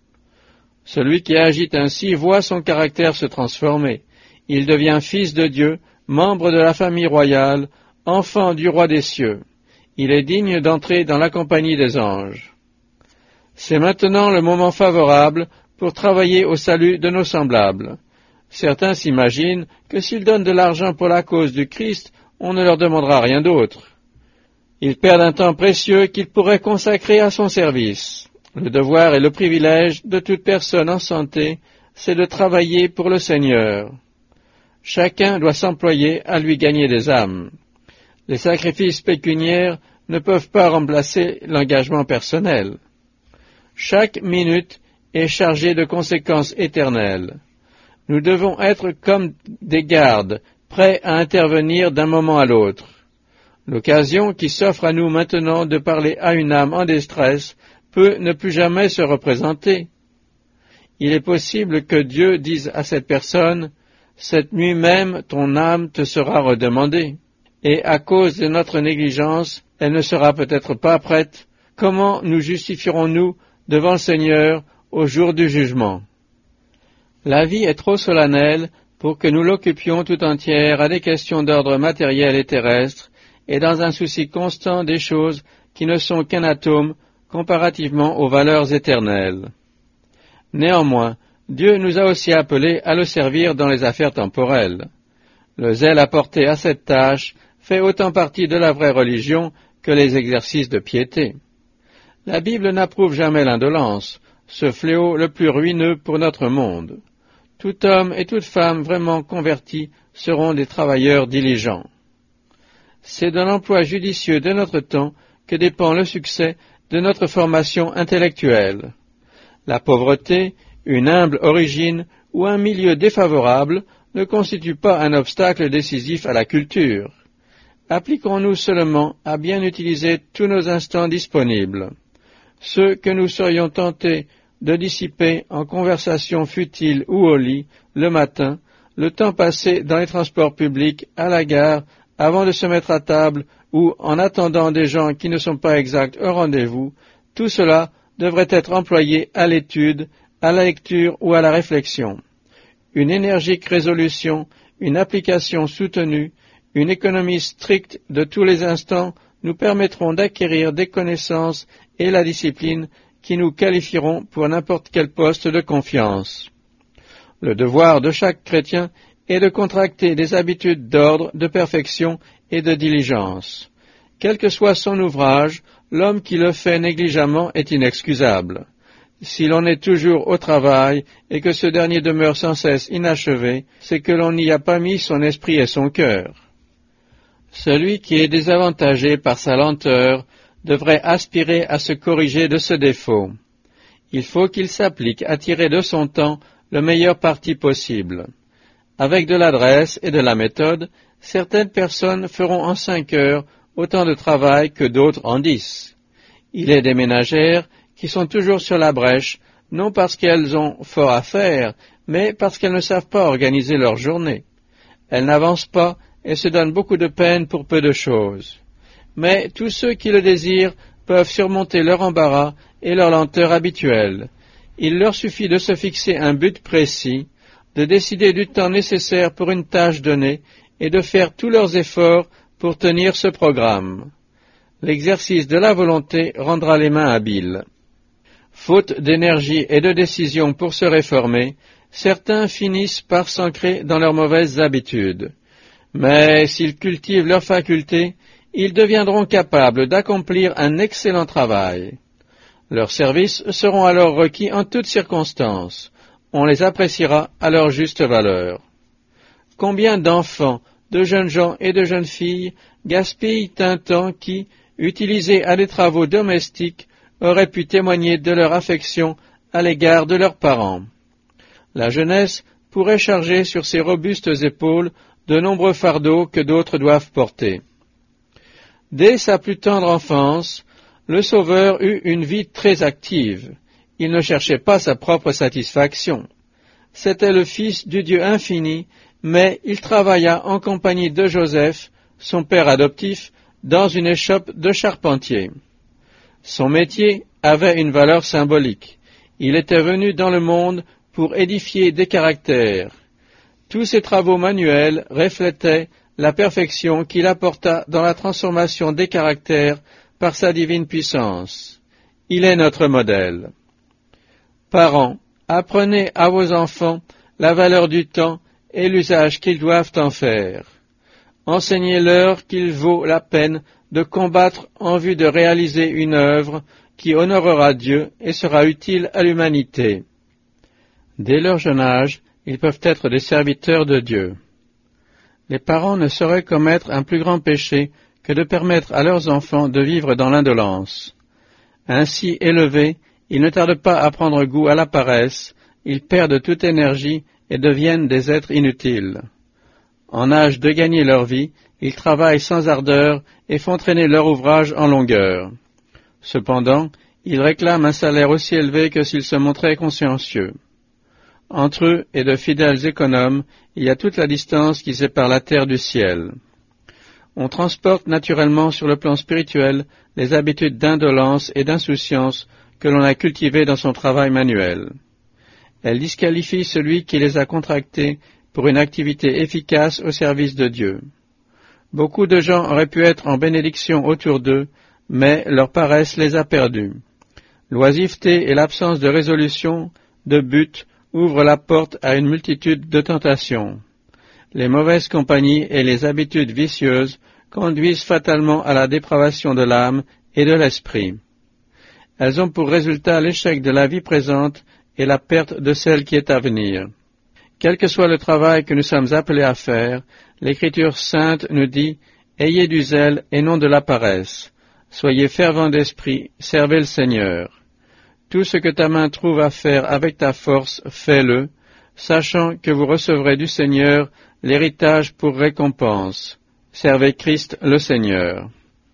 A: Celui qui agit ainsi voit son caractère se transformer. Il devient fils de Dieu, membre de la famille royale, enfant du roi des cieux. Il est digne d'entrer dans la compagnie des anges. C'est maintenant le moment favorable pour travailler au salut de nos semblables. Certains s'imaginent que s'ils donnent de l'argent pour la cause du Christ, on ne leur demandera rien d'autre. Ils perdent un temps précieux qu'ils pourraient consacrer à son service. Le devoir et le privilège de toute personne en santé, c'est de travailler pour le Seigneur. Chacun doit s'employer à lui gagner des âmes. Les sacrifices pécuniaires ne peuvent pas remplacer l'engagement personnel. Chaque minute est chargée de conséquences éternelles. Nous devons être comme des gardes, prêts à intervenir d'un moment à l'autre. L'occasion qui s'offre à nous maintenant de parler à une âme en détresse peut ne plus jamais se représenter. Il est possible que Dieu dise à cette personne « Cette nuit même, ton âme te sera redemandée ». Et à cause de notre négligence, elle ne sera peut-être pas prête. Comment nous justifierons-nous devant le Seigneur au jour du jugement? La vie est trop solennelle pour que nous l'occupions tout entière à des questions d'ordre matériel et terrestre, et dans un souci constant des choses qui ne sont qu'un atome comparativement aux valeurs éternelles. Néanmoins, Dieu nous a aussi appelés à le servir dans les affaires temporelles. Le zèle apporté à cette tâche fait autant partie de la vraie religion que les exercices de piété. La Bible n'approuve jamais l'indolence, ce fléau le plus ruineux pour notre monde. Tout homme et toute femme vraiment convertis seront des travailleurs diligents. C'est de l'emploi judicieux de notre temps que dépend le succès de notre formation intellectuelle. La pauvreté, une humble origine ou un milieu défavorable ne constituent pas un obstacle décisif à la culture. Appliquons-nous seulement à bien utiliser tous nos instants disponibles. Ceux que nous serions tentés de dissiper en conversation futile ou au lit, le matin, le temps passé dans les transports publics, à la gare, avant de se mettre à table ou en attendant des gens qui ne sont pas exacts au rendez-vous, tout cela devrait être employé à l'étude, à la lecture ou à la réflexion. Une énergique résolution, une application soutenue, une économie stricte de tous les instants nous permettront d'acquérir des connaissances et la discipline qui nous qualifieront pour n'importe quel poste de confiance. Le devoir de chaque chrétien est de contracter des habitudes d'ordre, de perfection et de diligence. Quel que soit son ouvrage, l'homme qui le fait négligemment est inexcusable. Si l'on est toujours au travail et que ce dernier demeure sans cesse inachevé, c'est que l'on n'y a pas mis son esprit et son cœur. Celui qui est désavantagé par sa lenteur devrait aspirer à se corriger de ce défaut. Il faut qu'il s'applique à tirer de son temps le meilleur parti possible. Avec de l'adresse et de la méthode, certaines personnes feront en 5 heures autant de travail que d'autres en 10. Il est des ménagères qui sont toujours sur la brèche, non parce qu'elles ont fort à faire, mais parce qu'elles ne savent pas organiser leur journée. Elles n'avancent pas et se donnent beaucoup de peine pour peu de choses. Mais tous ceux qui le désirent peuvent surmonter leur embarras et leur lenteur habituelle. Il leur suffit de se fixer un but précis, de décider du temps nécessaire pour une tâche donnée et de faire tous leurs efforts pour tenir ce programme. L'exercice de la volonté rendra les mains habiles. Faute d'énergie et de décision pour se réformer, certains finissent par s'ancrer dans leurs mauvaises habitudes. Mais s'ils cultivent leurs facultés, ils deviendront capables d'accomplir un excellent travail. Leurs services seront alors requis en toutes circonstances. On les appréciera à leur juste valeur. Combien d'enfants, de jeunes gens et de jeunes filles gaspillent un temps qui, utilisé à des travaux domestiques, aurait pu témoigner de leur affection à l'égard de leurs parents. La jeunesse pourrait charger sur ses robustes épaules de nombreux fardeaux que d'autres doivent porter. Dès sa plus tendre enfance, le Sauveur eut une vie très active. Il ne cherchait pas sa propre satisfaction. C'était le Fils du Dieu infini, mais il travailla en compagnie de Joseph, son père adoptif, dans une échoppe de charpentier. Son métier avait une valeur symbolique. Il était venu dans le monde pour édifier des caractères. Tous ses travaux manuels reflétaient la perfection qu'il apporta dans la transformation des caractères par sa divine puissance. Il est notre modèle. Parents, apprenez à vos enfants la valeur du temps et l'usage qu'ils doivent en faire. Enseignez-leur qu'il vaut la peine de combattre en vue de réaliser une œuvre qui honorera Dieu et sera utile à l'humanité. Dès leur jeune âge, ils peuvent être des serviteurs de Dieu. Les parents ne sauraient commettre un plus grand péché que de permettre à leurs enfants de vivre dans l'indolence. Ainsi élevés, ils ne tardent pas à prendre goût à la paresse, ils perdent toute énergie et deviennent des êtres inutiles. En âge de gagner leur vie, ils travaillent sans ardeur et font traîner leur ouvrage en longueur. Cependant, ils réclament un salaire aussi élevé que s'ils se montraient consciencieux. Entre eux et de fidèles économes, il y a toute la distance qui sépare la terre du ciel. On transporte naturellement sur le plan spirituel les habitudes d'indolence et d'insouciance que l'on a cultivées dans son travail manuel. Elles disqualifient celui qui les a contractées pour une activité efficace au service de Dieu. Beaucoup de gens auraient pu être en bénédiction autour d'eux, mais leur paresse les a perdus. L'oisiveté et l'absence de résolution, de but, ouvrent la porte à une multitude de tentations. Les mauvaises compagnies et les habitudes vicieuses conduisent fatalement à la dépravation de l'âme et de l'esprit. Elles ont pour résultat l'échec de la vie présente et la perte de celle qui est à venir. Quel que soit le travail que nous sommes appelés à faire, l'Écriture sainte nous dit « Ayez du zèle et non de la paresse. Soyez fervents d'esprit, servez le Seigneur. Tout ce que ta main trouve à faire avec ta force, fais-le, sachant que vous recevrez du Seigneur l'héritage pour récompense. Servez Christ le Seigneur. »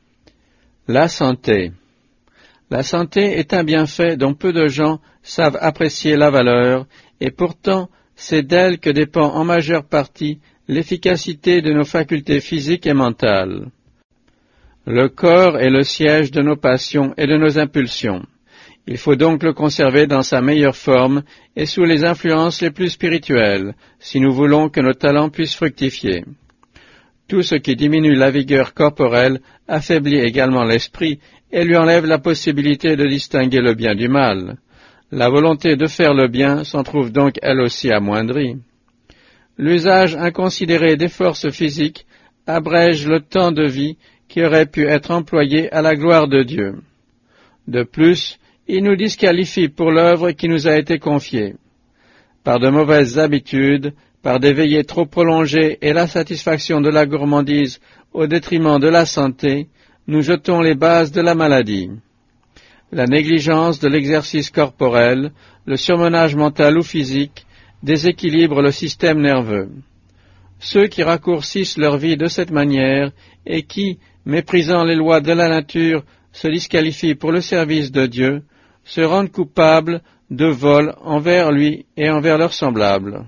A: La santé. La santé est un bienfait dont peu de gens savent apprécier la valeur, et pourtant c'est d'elle que dépend en majeure partie l'efficacité de nos facultés physiques et mentales. Le corps est le siège de nos passions et de nos impulsions. Il faut donc le conserver dans sa meilleure forme et sous les influences les plus spirituelles, si nous voulons que nos talents puissent fructifier. Tout ce qui diminue la vigueur corporelle affaiblit également l'esprit et lui enlève la possibilité de distinguer le bien du mal. La volonté de faire le bien s'en trouve donc elle aussi amoindrie. L'usage inconsidéré des forces physiques abrège le temps de vie qui aurait pu être employé à la gloire de Dieu. De plus, il nous disqualifie pour l'œuvre qui nous a été confiée. Par de mauvaises habitudes, par des veillées trop prolongées et la satisfaction de la gourmandise au détriment de la santé, nous jetons les bases de la maladie. La négligence de l'exercice corporel, le surmenage mental ou physique, déséquilibrent le système nerveux. Ceux qui raccourcissent leur vie de cette manière et qui, méprisant les lois de la nature, se disqualifient pour le service de Dieu, se rendent coupables de vol envers lui et envers leurs semblables.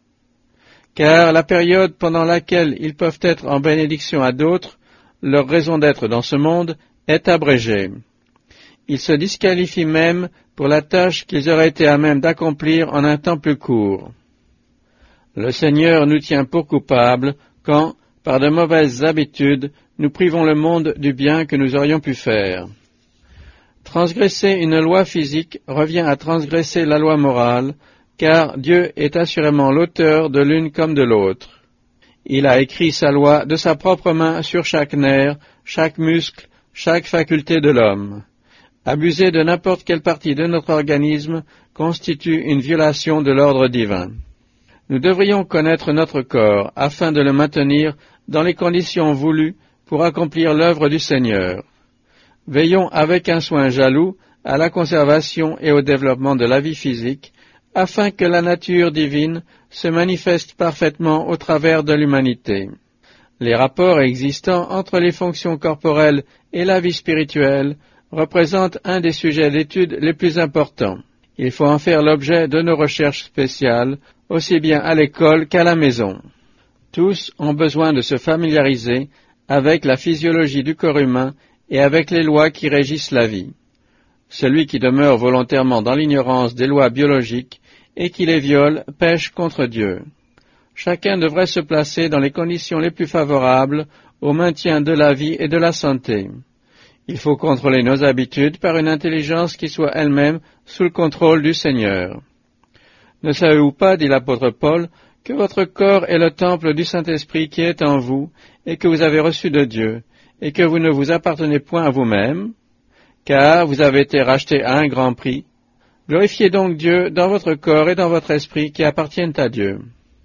A: Car la période pendant laquelle ils peuvent être en bénédiction à d'autres, leur raison d'être dans ce monde, est abrégée. Ils se disqualifient même pour la tâche qu'ils auraient été à même d'accomplir en un temps plus court. Le Seigneur nous tient pour coupables quand, Par de mauvaises habitudes, nous privons le monde du bien que nous aurions pu faire. Transgresser une loi physique revient à transgresser la loi morale, car Dieu est assurément l'auteur de l'une comme de l'autre. Il a écrit sa loi de sa propre main sur chaque nerf, chaque muscle, chaque faculté de l'homme. Abuser de n'importe quelle partie de notre organisme constitue une violation de l'ordre divin. Nous devrions connaître notre corps afin de le maintenir dans les conditions voulues pour accomplir l'œuvre du Seigneur. Veillons avec un soin jaloux à la conservation et au développement de la vie physique, afin que la nature divine se manifeste parfaitement au travers de l'humanité. Les rapports existants entre les fonctions corporelles et la vie spirituelle représentent un des sujets d'étude les plus importants. Il faut en faire l'objet de nos recherches spéciales, aussi bien à l'école qu'à la maison. Tous ont besoin de se familiariser avec la physiologie du corps humain et avec les lois qui régissent la vie. Celui qui demeure volontairement dans l'ignorance des lois biologiques et qui les viole pêche contre Dieu. Chacun devrait se placer dans les conditions les plus favorables au maintien de la vie et de la santé. Il faut contrôler nos habitudes par une intelligence qui soit elle-même sous le contrôle du Seigneur. Ne savez-vous pas, dit l'apôtre Paul, que votre corps est le temple du Saint-Esprit qui est en vous et que vous avez reçu de Dieu, et que vous ne vous appartenez point à vous-même, car vous avez été rachetés à un grand prix. Glorifiez donc Dieu dans votre corps et dans votre esprit qui appartiennent à Dieu.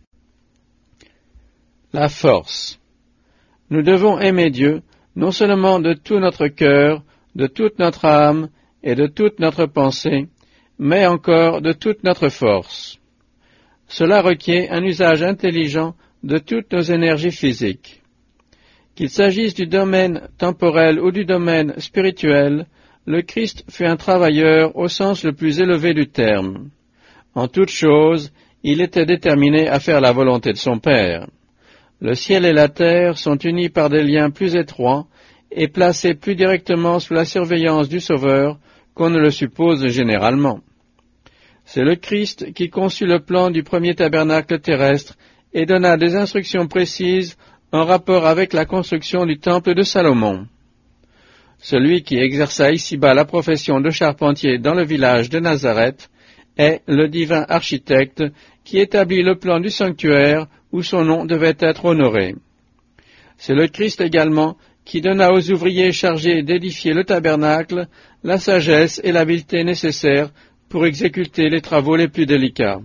A: La force. Nous devons aimer Dieu, non seulement de tout notre cœur, de toute notre âme et de toute notre pensée, mais encore de toute notre force. Cela requiert un usage intelligent de toutes nos énergies physiques. Qu'il s'agisse du domaine temporel ou du domaine spirituel, le Christ fut un travailleur au sens le plus élevé du terme. En toute chose, il était déterminé à faire la volonté de son Père. Le ciel et la terre sont unis par des liens plus étroits et placés plus directement sous la surveillance du Sauveur qu'on ne le suppose généralement. C'est le Christ qui conçut le plan du premier tabernacle terrestre et donna des instructions précises en rapport avec la construction du temple de Salomon. Celui qui exerça ici-bas la profession de charpentier dans le village de Nazareth est le divin architecte qui établit le plan du sanctuaire où son nom devait être honoré. C'est le Christ également qui donna aux ouvriers chargés d'édifier le tabernacle la sagesse et l'habileté nécessaires pour exécuter les travaux les plus délicats.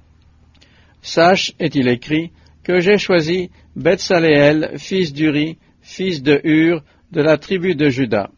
A: Sache, est-il écrit, que j'ai choisi Betsaléel, fils d'Uri, fils de Hur, de la tribu de Juda.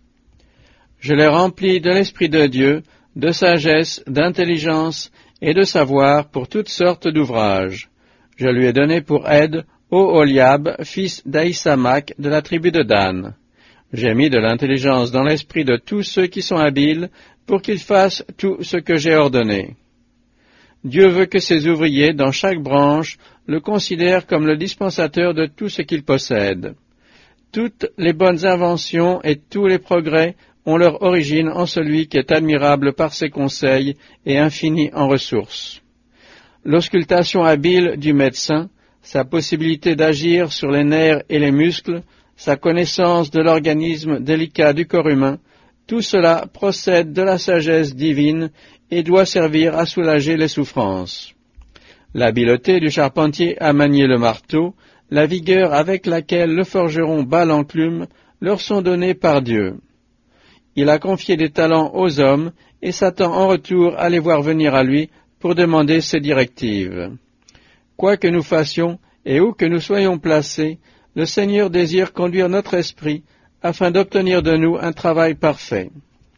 A: Je l'ai rempli de l'Esprit de Dieu, de sagesse, d'intelligence et de savoir pour toutes sortes d'ouvrages. Je lui ai donné pour aide Oholiab, fils d'Aïsamach, de la tribu de Dan. J'ai mis de l'intelligence dans l'esprit de tous ceux qui sont habiles, pour qu'ils fassent tout ce que j'ai ordonné. Dieu veut que ses ouvriers, dans chaque branche, le considèrent comme le dispensateur de tout ce qu'il possède. Toutes les bonnes inventions et tous les progrès ont leur origine en celui qui est admirable par ses conseils et infini en ressources. L'auscultation habile du médecin, sa possibilité d'agir sur les nerfs et les muscles, sa connaissance de l'organisme délicat du corps humain, tout cela procède de la sagesse divine et doit servir à soulager les souffrances. L'habileté du charpentier à manier le marteau, la vigueur avec laquelle le forgeron bat l'enclume, leur sont données par Dieu. Il a confié des talents aux hommes et s'attend en retour à les voir venir à lui pour demander ses directives. Quoi que nous fassions et où que nous soyons placés, le Seigneur désire conduire notre esprit afin d'obtenir de nous un travail parfait.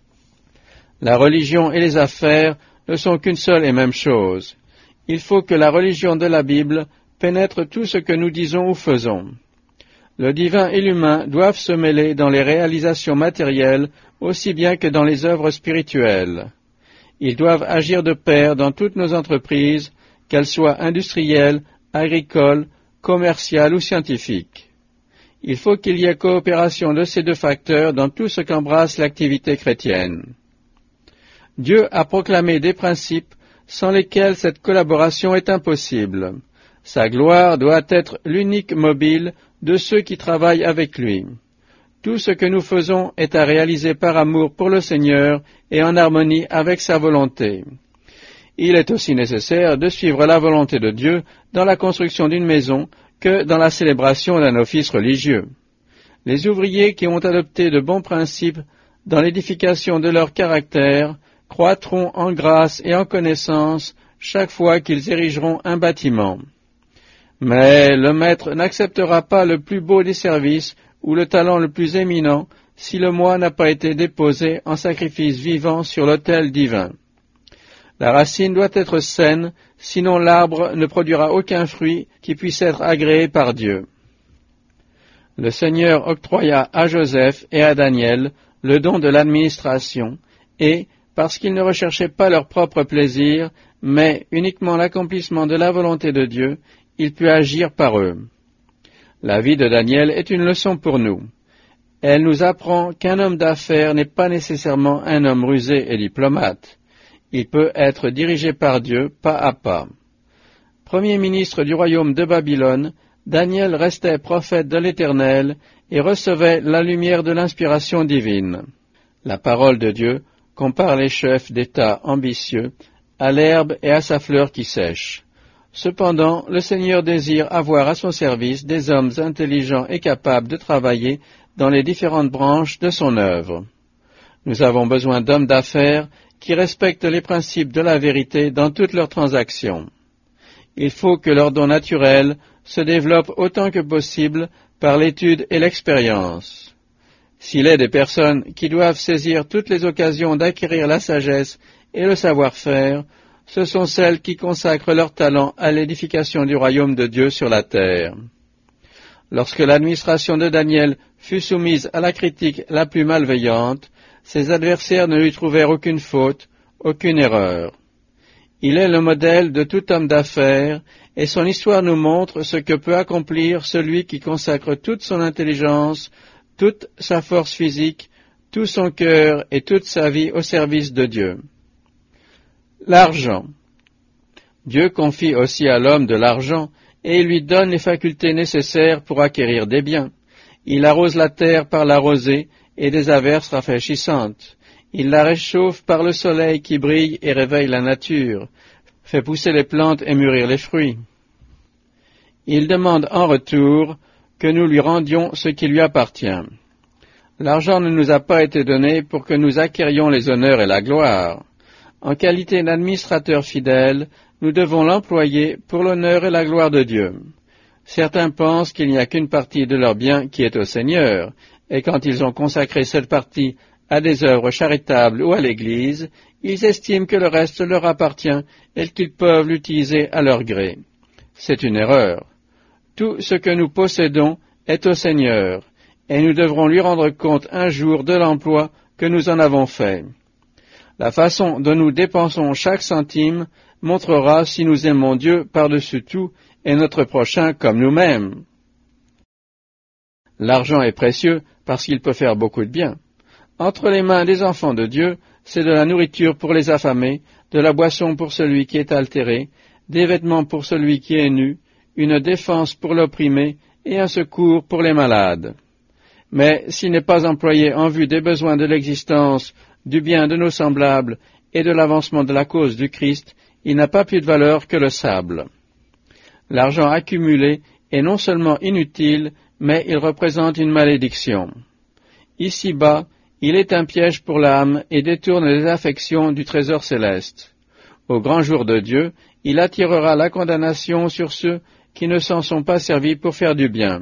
A: La religion et les affaires ne sont qu'une seule et même chose. Il faut que la religion de la Bible pénètre tout ce que nous disons ou faisons. Le divin et l'humain doivent se mêler dans les réalisations matérielles aussi bien que dans les œuvres spirituelles. Ils doivent agir de pair dans toutes nos entreprises, qu'elles soient industrielles, agricoles, commerciales ou scientifiques. Il faut qu'il y ait coopération de ces deux facteurs dans tout ce qu'embrasse l'activité chrétienne. Dieu a proclamé des principes sans lesquels cette collaboration est impossible. Sa gloire doit être l'unique mobile de ceux qui travaillent avec lui. Tout ce que nous faisons est à réaliser par amour pour le Seigneur et en harmonie avec sa volonté. Il est aussi nécessaire de suivre la volonté de Dieu dans la construction d'une maison que dans la célébration d'un office religieux. Les ouvriers qui ont adopté de bons principes dans l'édification de leur caractère croîtront en grâce et en connaissance chaque fois qu'ils érigeront un bâtiment. Mais le maître n'acceptera pas le plus beau des services ou le talent le plus éminent si le moi n'a pas été déposé en sacrifice vivant sur l'autel divin. La racine doit être saine, sinon l'arbre ne produira aucun fruit qui puisse être agréé par Dieu. Le Seigneur octroya à Joseph et à Daniel le don de l'administration et, parce qu'ils ne recherchaient pas leur propre plaisir, mais uniquement l'accomplissement de la volonté de Dieu, il put agir par eux. La vie de Daniel est une leçon pour nous. Elle nous apprend qu'un homme d'affaires n'est pas nécessairement un homme rusé et diplomate. Il peut être dirigé par Dieu pas à pas. Premier ministre du royaume de Babylone, Daniel restait prophète de l'Éternel et recevait la lumière de l'inspiration divine. La parole de Dieu compare les chefs d'État ambitieux à l'herbe et à sa fleur qui sèche. Cependant, le Seigneur désire avoir à son service des hommes intelligents et capables de travailler dans les différentes branches de son œuvre. Nous avons besoin d'hommes d'affaires qui respectent les principes de la vérité dans toutes leurs transactions. Il faut que leur don naturel se développe autant que possible par l'étude et l'expérience. S'il est des personnes qui doivent saisir toutes les occasions d'acquérir la sagesse et le savoir-faire, ce sont celles qui consacrent leur talent à l'édification du royaume de Dieu sur la terre. Lorsque l'administration de Daniel fut soumise à la critique la plus malveillante, ses adversaires ne lui trouvèrent aucune faute, aucune erreur. Il est le modèle de tout homme d'affaires, et son histoire nous montre ce que peut accomplir celui qui consacre toute son intelligence, toute sa force physique, tout son cœur et toute sa vie au service de Dieu. L'argent. Dieu confie aussi à l'homme de l'argent et il lui donne les facultés nécessaires pour acquérir des biens. Il arrose la terre par la rosée et des averses rafraîchissantes. Il la réchauffe par le soleil qui brille et réveille la nature, fait pousser les plantes et mûrir les fruits. Il demande en retour que nous lui rendions ce qui lui appartient. L'argent ne nous a pas été donné pour que nous acquérions les honneurs et la gloire. En qualité d'administrateurs fidèles, nous devons l'employer pour l'honneur et la gloire de Dieu. Certains pensent qu'il n'y a qu'une partie de leur bien qui est au Seigneur, et quand ils ont consacré cette partie à des œuvres charitables ou à l'Église, ils estiment que le reste leur appartient et qu'ils peuvent l'utiliser à leur gré. C'est une erreur. Tout ce que nous possédons est au Seigneur, et nous devrons lui rendre compte un jour de l'emploi que nous en avons fait. La façon dont nous dépensons chaque centime montrera si nous aimons Dieu par-dessus tout et notre prochain comme nous-mêmes. L'argent est précieux parce qu'il peut faire beaucoup de bien. Entre les mains des enfants de Dieu, c'est de la nourriture pour les affamés, de la boisson pour celui qui est altéré, des vêtements pour celui qui est nu, une défense pour l'opprimé et un secours pour les malades. Mais s'il n'est pas employé en vue des besoins de l'existence, du bien de nos semblables et de l'avancement de la cause du Christ, il n'a pas plus de valeur que le sable. L'argent accumulé est non seulement inutile, mais il représente une malédiction. Ici-bas, il est un piège pour l'âme et détourne les affections du trésor céleste. Au grand jour de Dieu, il attirera la condamnation sur ceux qui ne s'en sont pas servis pour faire du bien.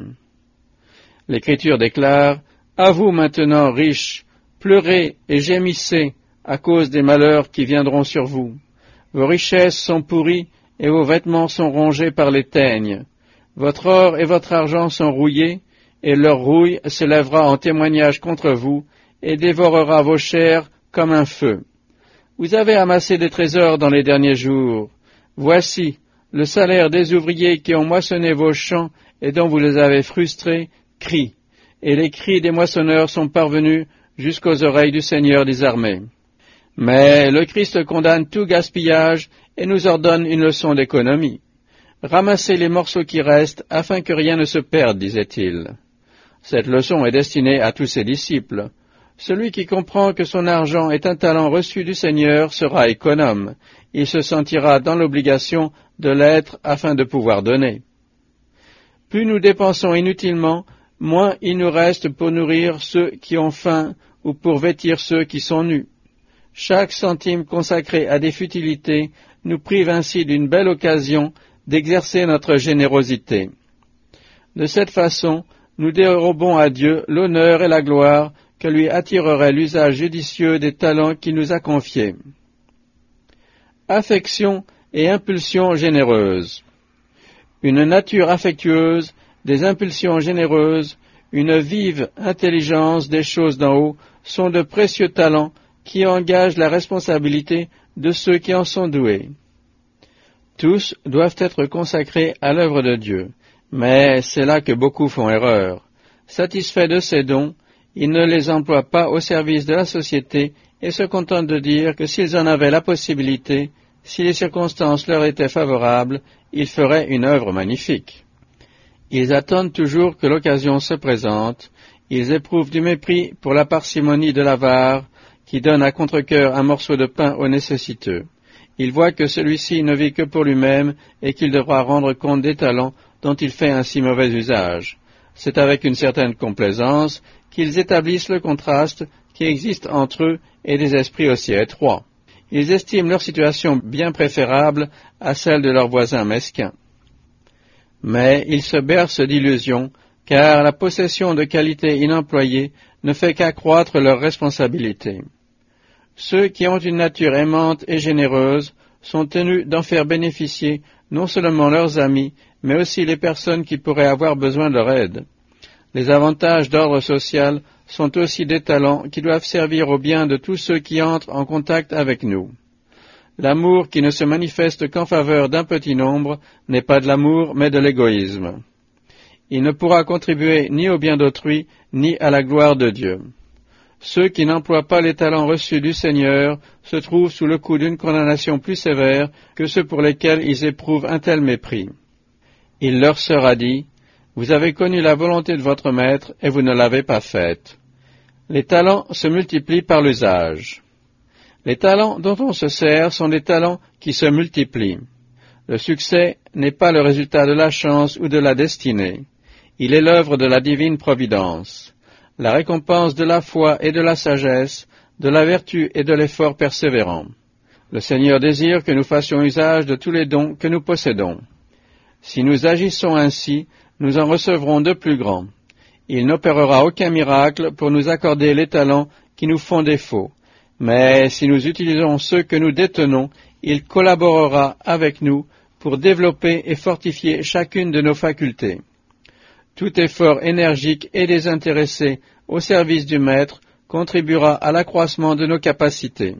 A: L'Écriture déclare « À vous maintenant, riches, pleurez et gémissez à cause des malheurs qui viendront sur vous. Vos richesses sont pourries et vos vêtements sont rongés par les teignes. Votre or et votre argent sont rouillés, et leur rouille s'élèvera en témoignage contre vous et dévorera vos chairs comme un feu. Vous avez amassé des trésors dans les derniers jours. Voici, le salaire des ouvriers qui ont moissonné vos champs et dont vous les avez frustrés crie, et les cris des moissonneurs sont parvenus jusqu'aux oreilles du Seigneur des armées. Mais le Christ condamne tout gaspillage et nous ordonne une leçon d'économie. Ramassez les morceaux qui restent, afin que rien ne se perde, disait-il. Cette leçon est destinée à tous ses disciples. Celui qui comprend que son argent est un talent reçu du Seigneur sera économe. Il se sentira dans l'obligation de l'être afin de pouvoir donner. Plus nous dépensons inutilement, moins il nous reste pour nourrir ceux qui ont faim ou pour vêtir ceux qui sont nus. Chaque centime consacré à des futilités nous prive ainsi d'une belle occasion d'exercer notre générosité. De cette façon, nous dérobons à Dieu l'honneur et la gloire que lui attirerait l'usage judicieux des talents qu'il nous a confiés. Affection et impulsion généreuse. Une nature affectueuse, des impulsions généreuses, une vive intelligence des choses d'en haut sont de précieux talents qui engagent la responsabilité de ceux qui en sont doués. Tous doivent être consacrés à l'œuvre de Dieu, mais c'est là que beaucoup font erreur. Satisfaits de ces dons, ils ne les emploient pas au service de la société et se contentent de dire que s'ils en avaient la possibilité, si les circonstances leur étaient favorables, ils feraient une œuvre magnifique. Ils attendent toujours que l'occasion se présente, ils éprouvent du mépris pour la parcimonie de l'avare qui donne à contre-cœur un morceau de pain aux nécessiteux. Ils voient que celui-ci ne vit que pour lui-même et qu'il devra rendre compte des talents dont il fait un si mauvais usage. C'est avec une certaine complaisance qu'ils établissent le contraste qui existe entre eux et des esprits aussi étroits. Ils estiment leur situation bien préférable à celle de leurs voisins mesquins. Mais ils se bercent d'illusions, car la possession de qualités inemployées ne fait qu'accroître leurs responsabilités. Ceux qui ont une nature aimante et généreuse sont tenus d'en faire bénéficier non seulement leurs amis, mais aussi les personnes qui pourraient avoir besoin de leur aide. Les avantages d'ordre social sont aussi des talents qui doivent servir au bien de tous ceux qui entrent en contact avec nous. L'amour qui ne se manifeste qu'en faveur d'un petit nombre n'est pas de l'amour, mais de l'égoïsme. Il ne pourra contribuer ni au bien d'autrui, ni à la gloire de Dieu. Ceux qui n'emploient pas les talents reçus du Seigneur se trouvent sous le coup d'une condamnation plus sévère que ceux pour lesquels ils éprouvent un tel mépris. Il leur sera dit, « Vous avez connu la volonté de votre maître et vous ne l'avez pas faite. » Les talents se multiplient par l'usage. Les talents dont on se sert sont des talents qui se multiplient. Le succès n'est pas le résultat de la chance ou de la destinée. Il est l'œuvre de la divine providence. La récompense de la foi et de la sagesse, de la vertu et de l'effort persévérant. Le Seigneur désire que nous fassions usage de tous les dons que nous possédons. Si nous agissons ainsi, nous en recevrons de plus grands. Il n'opérera aucun miracle pour nous accorder les talents qui nous font défaut. Mais si nous utilisons ceux que nous détenons, il collaborera avec nous pour développer et fortifier chacune de nos facultés. Tout effort énergique et désintéressé au service du Maître contribuera à l'accroissement de nos capacités.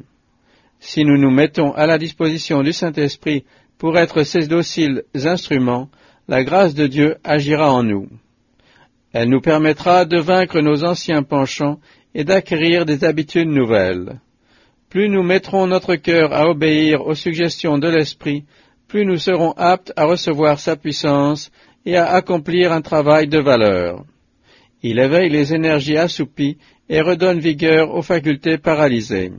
A: Si nous nous mettons à la disposition du Saint-Esprit pour être ses dociles instruments, la grâce de Dieu agira en nous. Elle nous permettra de vaincre nos anciens penchants et d'acquérir des habitudes nouvelles. Plus nous mettrons notre cœur à obéir aux suggestions de l'Esprit, plus nous serons aptes à recevoir sa puissance et à accomplir un travail de valeur. Il éveille les énergies assoupies et redonne vigueur aux facultés paralysées.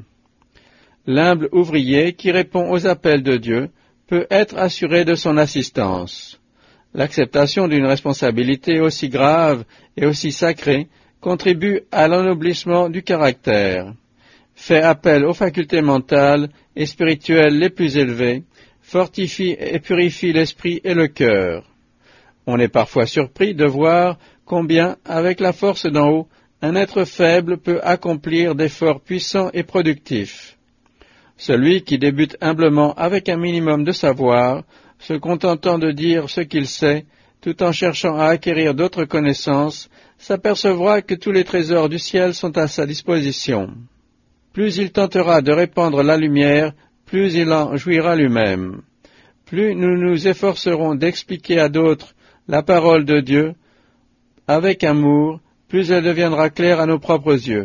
A: L'humble ouvrier qui répond aux appels de Dieu peut être assuré de son assistance. L'acceptation d'une responsabilité aussi grave et aussi sacrée contribue à l'ennoblissement du caractère, fait appel aux facultés mentales et spirituelles les plus élevées, fortifie et purifie l'esprit et le cœur. On est parfois surpris de voir combien, avec la force d'en haut, un être faible peut accomplir d'efforts puissants et productifs. Celui qui débute humblement avec un minimum de savoir, se contentant de dire ce qu'il sait, tout en cherchant à acquérir d'autres connaissances, s'apercevra que tous les trésors du ciel sont à sa disposition. Plus il tentera de répandre la lumière, plus il en jouira lui-même. Plus nous nous efforcerons d'expliquer à d'autres la parole de Dieu avec amour, plus elle deviendra claire à nos propres yeux.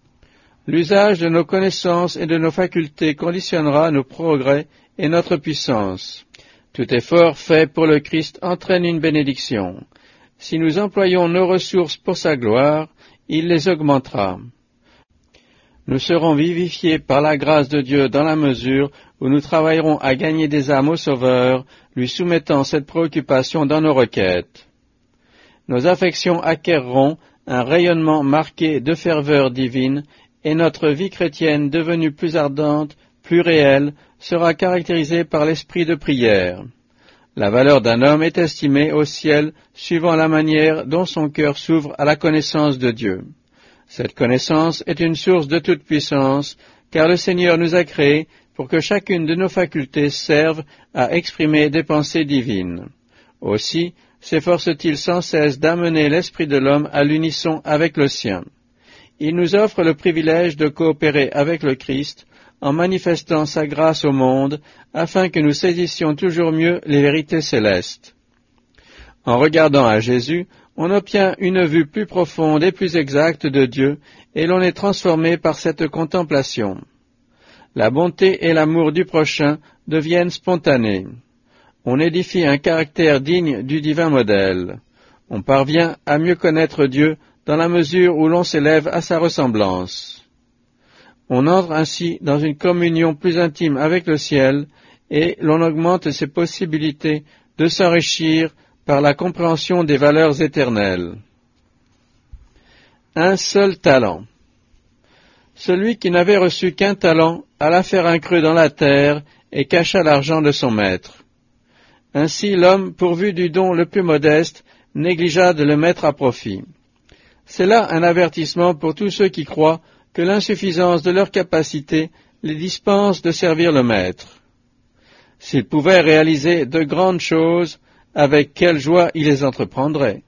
A: L'usage de nos connaissances et de nos facultés conditionnera nos progrès et notre puissance. Tout effort fait pour le Christ entraîne une bénédiction. Si nous employons nos ressources pour sa gloire, il les augmentera. Nous serons vivifiés par la grâce de Dieu dans la mesure où nous travaillerons à gagner des âmes au Sauveur, lui soumettant cette préoccupation dans nos requêtes. Nos affections acquerront un rayonnement marqué de ferveur divine, et notre vie chrétienne devenue plus ardente, plus réelle, sera caractérisée par l'esprit de prière. La valeur d'un homme est estimée au ciel suivant la manière dont son cœur s'ouvre à la connaissance de Dieu. Cette connaissance est une source de toute puissance, car le Seigneur nous a créés pour que chacune de nos facultés serve à exprimer des pensées divines. Aussi s'efforce-t-il sans cesse d'amener l'esprit de l'homme à l'unisson avec le sien. Il nous offre le privilège de coopérer avec le Christ en manifestant sa grâce au monde, afin que nous saisissions toujours mieux les vérités célestes. En regardant à Jésus, on obtient une vue plus profonde et plus exacte de Dieu, et l'on est transformé par cette contemplation. La bonté et l'amour du prochain deviennent spontanés. On édifie un caractère digne du divin modèle. On parvient à mieux connaître Dieu dans la mesure où l'on s'élève à sa ressemblance. On entre ainsi dans une communion plus intime avec le ciel, et l'on augmente ses possibilités de s'enrichir par la compréhension des valeurs éternelles. Un seul talent. Celui qui n'avait reçu qu'un talent alla faire un creux dans la terre et cacha l'argent de son maître. Ainsi l'homme, pourvu du don le plus modeste, négligea de le mettre à profit. C'est là un avertissement pour tous ceux qui croient que l'insuffisance de leur capacité les dispense de servir le maître. S'ils pouvaient réaliser de grandes choses, avec quelle joie ils les entreprendraient.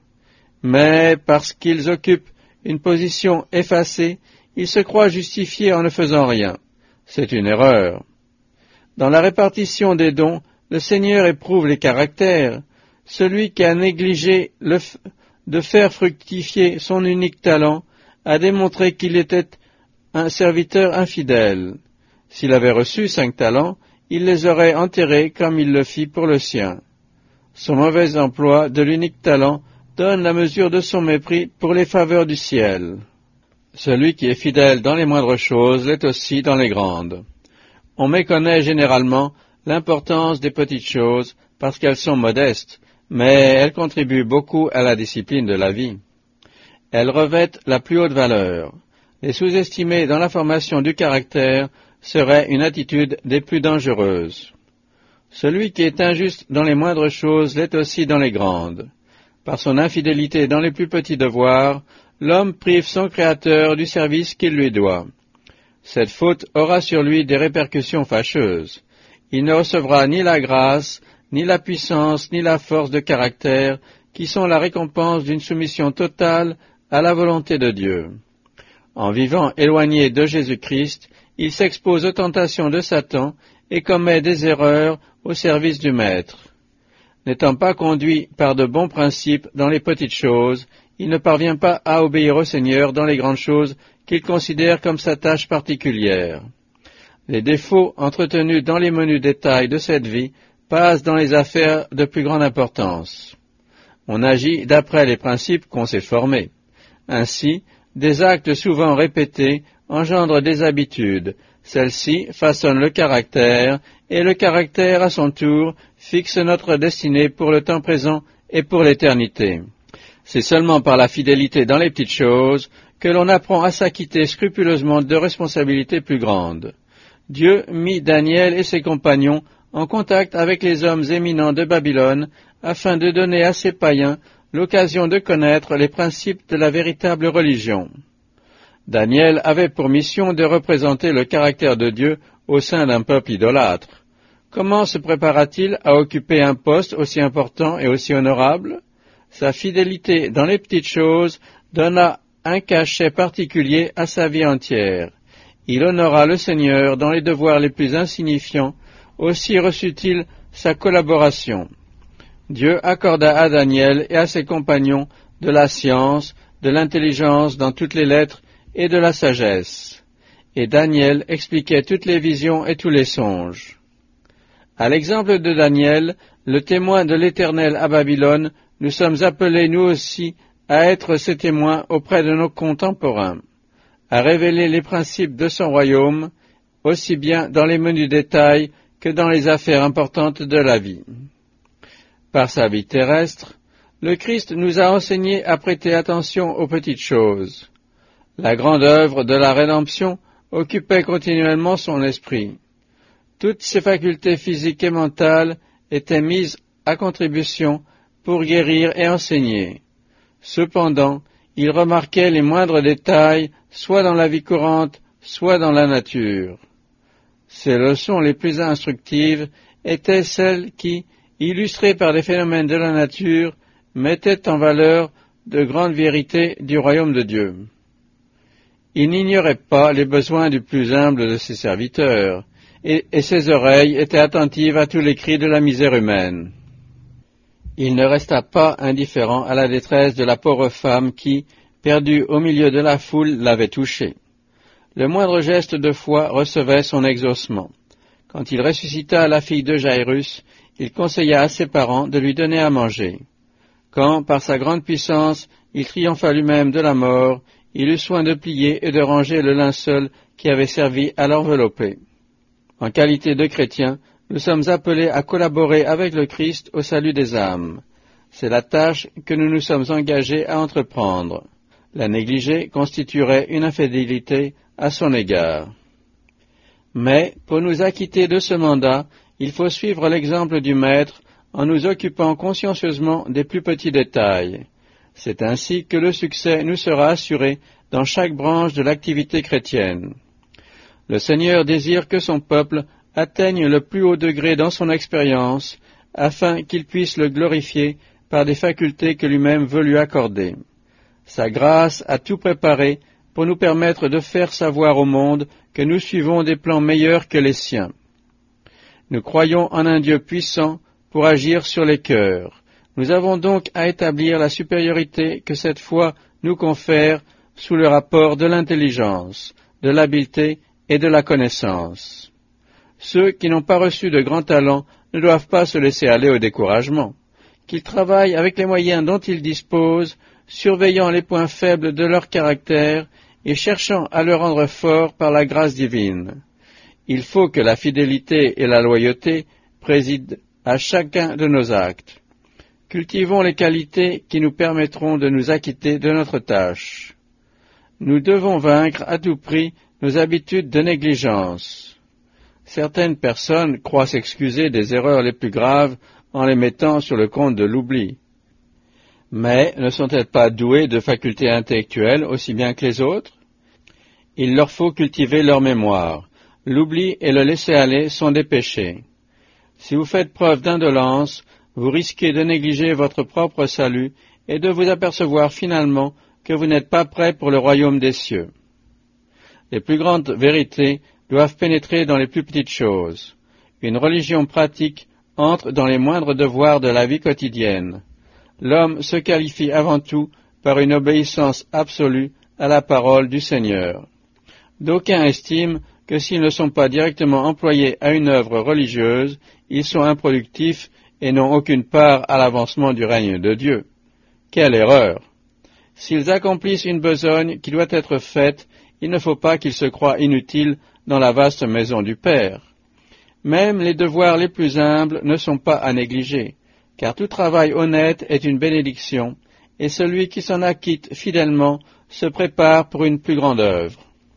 A: Mais parce qu'ils occupent une position effacée, ils se croient justifiés en ne faisant rien. C'est une erreur. Dans la répartition des dons, le Seigneur éprouve les caractères. Celui qui a négligé de faire fructifier son unique talent a démontré qu'il était un serviteur infidèle. S'il avait reçu 5 talents, il les aurait enterrés comme il le fit pour le sien. Son mauvais emploi de l'unique talent donne la mesure de son mépris pour les faveurs du ciel. Celui qui est fidèle dans les moindres choses l'est aussi dans les grandes. On méconnaît généralement l'importance des petites choses parce qu'elles sont modestes, mais elles contribuent beaucoup à la discipline de la vie. Elles revêtent la plus haute valeur. Les sous-estimer dans la formation du caractère serait une attitude des plus dangereuses. Celui qui est injuste dans les moindres choses l'est aussi dans les grandes. Par son infidélité dans les plus petits devoirs, l'homme prive son Créateur du service qu'il lui doit. Cette faute aura sur lui des répercussions fâcheuses. Il ne recevra ni la grâce, ni la puissance, ni la force de caractère, qui sont la récompense d'une soumission totale à la volonté de Dieu. En vivant éloigné de Jésus-Christ, il s'expose aux tentations de Satan et commet des erreurs au service du Maître. N'étant pas conduit par de bons principes dans les petites choses, il ne parvient pas à obéir au Seigneur dans les grandes choses qu'il considère comme sa tâche particulière. Les défauts entretenus dans les menus détails de cette vie passent dans les affaires de plus grande importance. On agit d'après les principes qu'on s'est formés. Ainsi, des actes souvent répétés engendrent des habitudes. Celles-ci façonnent le caractère, et le caractère, à son tour, fixe notre destinée pour le temps présent et pour l'éternité. C'est seulement par la fidélité dans les petites choses que l'on apprend à s'acquitter scrupuleusement de responsabilités plus grandes. Dieu mit Daniel et ses compagnons en contact avec les hommes éminents de Babylone afin de donner à ces païens l'occasion de connaître les principes de la véritable religion. Daniel avait pour mission de représenter le caractère de Dieu au sein d'un peuple idolâtre. Comment se prépara-t-il à occuper un poste aussi important et aussi honorable? Sa fidélité dans les petites choses donna un cachet particulier à sa vie entière. Il honora le Seigneur dans les devoirs les plus insignifiants, aussi reçut-il sa collaboration. Dieu accorda à Daniel et à ses compagnons de la science, de l'intelligence dans toutes les lettres et de la sagesse. Et Daniel expliquait toutes les visions et tous les songes. À l'exemple de Daniel, le témoin de l'Éternel à Babylone, nous sommes appelés nous aussi à être ses témoins auprès de nos contemporains, à révéler les principes de son royaume, aussi bien dans les menus détails que dans les affaires importantes de la vie. Par sa vie terrestre, le Christ nous a enseigné à prêter attention aux petites choses. La grande œuvre de la rédemption occupait continuellement son esprit. Toutes ses facultés physiques et mentales étaient mises à contribution pour guérir et enseigner. Cependant, il remarquait les moindres détails, soit dans la vie courante, soit dans la nature. Ses leçons les plus instructives étaient celles qui, illustrées par des phénomènes de la nature, mettaient en valeur de grandes vérités du royaume de Dieu. Il n'ignorait pas les besoins du plus humble de ses serviteurs, et ses oreilles étaient attentives à tous les cris de la misère humaine. Il ne resta pas indifférent à la détresse de la pauvre femme qui, perdue au milieu de la foule, l'avait touché. Le moindre geste de foi recevait son exaucement. Quand il ressuscita la fille de Jairus, il conseilla à ses parents de lui donner à manger. Quand, par sa grande puissance, il triompha lui-même de la mort, il eut soin de plier et de ranger le linceul qui avait servi à l'envelopper. En qualité de chrétiens, nous sommes appelés à collaborer avec le Christ au salut des âmes. C'est la tâche que nous nous sommes engagés à entreprendre. La négliger constituerait une infidélité à son égard. Mais, pour nous acquitter de ce mandat, il faut suivre l'exemple du Maître en nous occupant consciencieusement des plus petits détails. C'est ainsi que le succès nous sera assuré dans chaque branche de l'activité chrétienne. Le Seigneur désire que son peuple atteigne le plus haut degré dans son expérience, afin qu'il puisse le glorifier par des facultés que lui-même veut lui accorder. Sa grâce a tout préparé pour nous permettre de faire savoir au monde que nous suivons des plans meilleurs que les siens. Nous croyons en un Dieu puissant pour agir sur les cœurs. Nous avons donc à établir la supériorité que cette foi nous confère sous le rapport de l'intelligence, de l'habileté et de la connaissance. Ceux qui n'ont pas reçu de grands talents ne doivent pas se laisser aller au découragement, qu'ils travaillent avec les moyens dont ils disposent, surveillant les points faibles de leur caractère et cherchant à le rendre fort par la grâce divine. Il faut que la fidélité et la loyauté président à chacun de nos actes. Cultivons les qualités qui nous permettront de nous acquitter de notre tâche. Nous devons vaincre à tout prix nos habitudes de négligence. Certaines personnes croient s'excuser des erreurs les plus graves en les mettant sur le compte de l'oubli. Mais ne sont-elles pas douées de facultés intellectuelles aussi bien que les autres? Il leur faut cultiver leur mémoire. L'oubli et le laisser-aller sont des péchés. Si vous faites preuve d'indolence, vous risquez de négliger votre propre salut et de vous apercevoir finalement que vous n'êtes pas prêt pour le royaume des cieux. Les plus grandes vérités doivent pénétrer dans les plus petites choses. Une religion pratique entre dans les moindres devoirs de la vie quotidienne. L'homme se qualifie avant tout par une obéissance absolue à la parole du Seigneur. D'aucuns estiment que s'ils ne sont pas directement employés à une œuvre religieuse, ils sont improductifs et n'ont aucune part à l'avancement du règne de Dieu. Quelle erreur! S'ils accomplissent une besogne qui doit être faite, il ne faut pas qu'ils se croient inutiles dans la vaste maison du Père. Même les devoirs les plus humbles ne sont pas à négliger, car tout travail honnête est une bénédiction, et celui qui s'en acquitte fidèlement se prépare pour une plus grande œuvre.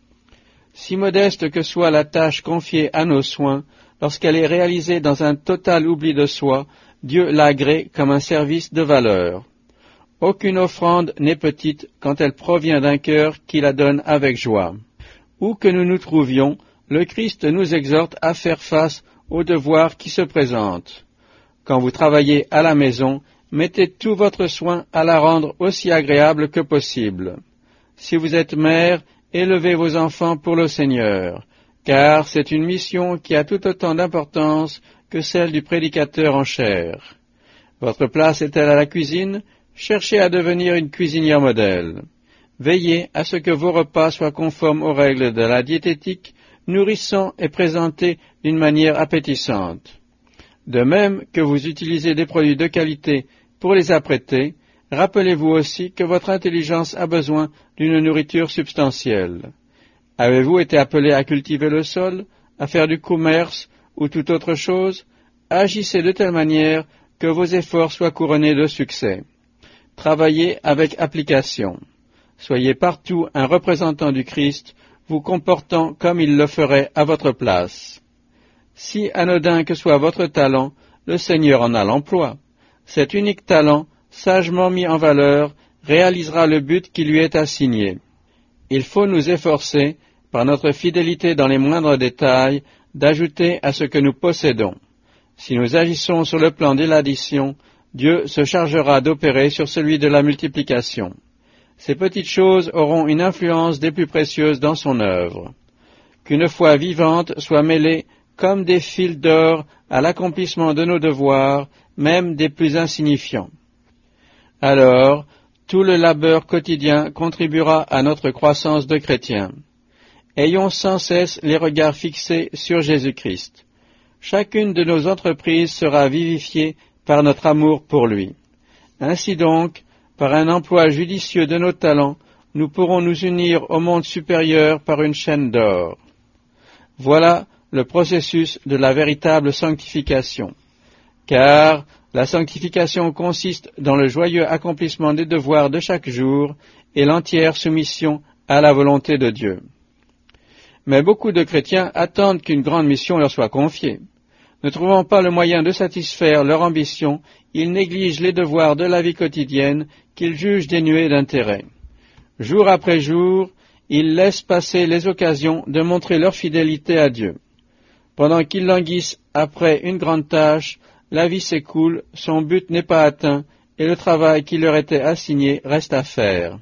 A: Si modeste que soit la tâche confiée à nos soins, lorsqu'elle est réalisée dans un total oubli de soi, Dieu l'agrée comme un service de valeur. Aucune offrande n'est petite quand elle provient d'un cœur qui la donne avec joie. Où que nous nous trouvions, le Christ nous exhorte à faire face aux devoirs qui se présentent. Quand vous travaillez à la maison, mettez tout votre soin à la rendre aussi agréable que possible. Si vous êtes mère, élevez vos enfants pour le Seigneur, car c'est une mission qui a tout autant d'importance que celle du prédicateur en chair. Votre place est-elle à la cuisine? Cherchez à devenir une cuisinière modèle. Veillez à ce que vos repas soient conformes aux règles de la diététique, nourrissants et présentés d'une manière appétissante. De même que vous utilisez des produits de qualité pour les apprêter, rappelez-vous aussi que votre intelligence a besoin d'une nourriture substantielle. Avez-vous été appelé à cultiver le sol, à faire du commerce ou toute autre chose? Agissez de telle manière que vos efforts soient couronnés de succès. Travaillez avec application. Soyez partout un représentant du Christ, vous comportant comme il le ferait à votre place. Si anodin que soit votre talent, le Seigneur en a l'emploi. Cet unique talent, sagement mis en valeur, réalisera le but qui lui est assigné. Il faut nous efforcer, par notre fidélité dans les moindres détails, d'ajouter à ce que nous possédons. Si nous agissons sur le plan de l'addition, Dieu se chargera d'opérer sur celui de la multiplication. Ces petites choses auront une influence des plus précieuses dans son œuvre. Qu'une foi vivante soit mêlée comme des fils d'or à l'accomplissement de nos devoirs, même des plus insignifiants. Alors, tout le labeur quotidien contribuera à notre croissance de chrétiens. Ayons sans cesse les regards fixés sur Jésus-Christ. Chacune de nos entreprises sera vivifiée par notre amour pour lui. Ainsi donc, par un emploi judicieux de nos talents, nous pourrons nous unir au monde supérieur par une chaîne d'or. Voilà le processus de la véritable sanctification. Car la sanctification consiste dans le joyeux accomplissement des devoirs de chaque jour et l'entière soumission à la volonté de Dieu. Mais beaucoup de chrétiens attendent qu'une grande mission leur soit confiée. Ne trouvant pas le moyen de satisfaire leur ambition, ils négligent les devoirs de la vie quotidienne qu'ils jugent dénués d'intérêt. Jour après jour, ils laissent passer les occasions de montrer leur fidélité à Dieu. Pendant qu'ils languissent après une grande tâche, la vie s'écoule, son but n'est pas atteint, et le travail qui leur était assigné reste à faire.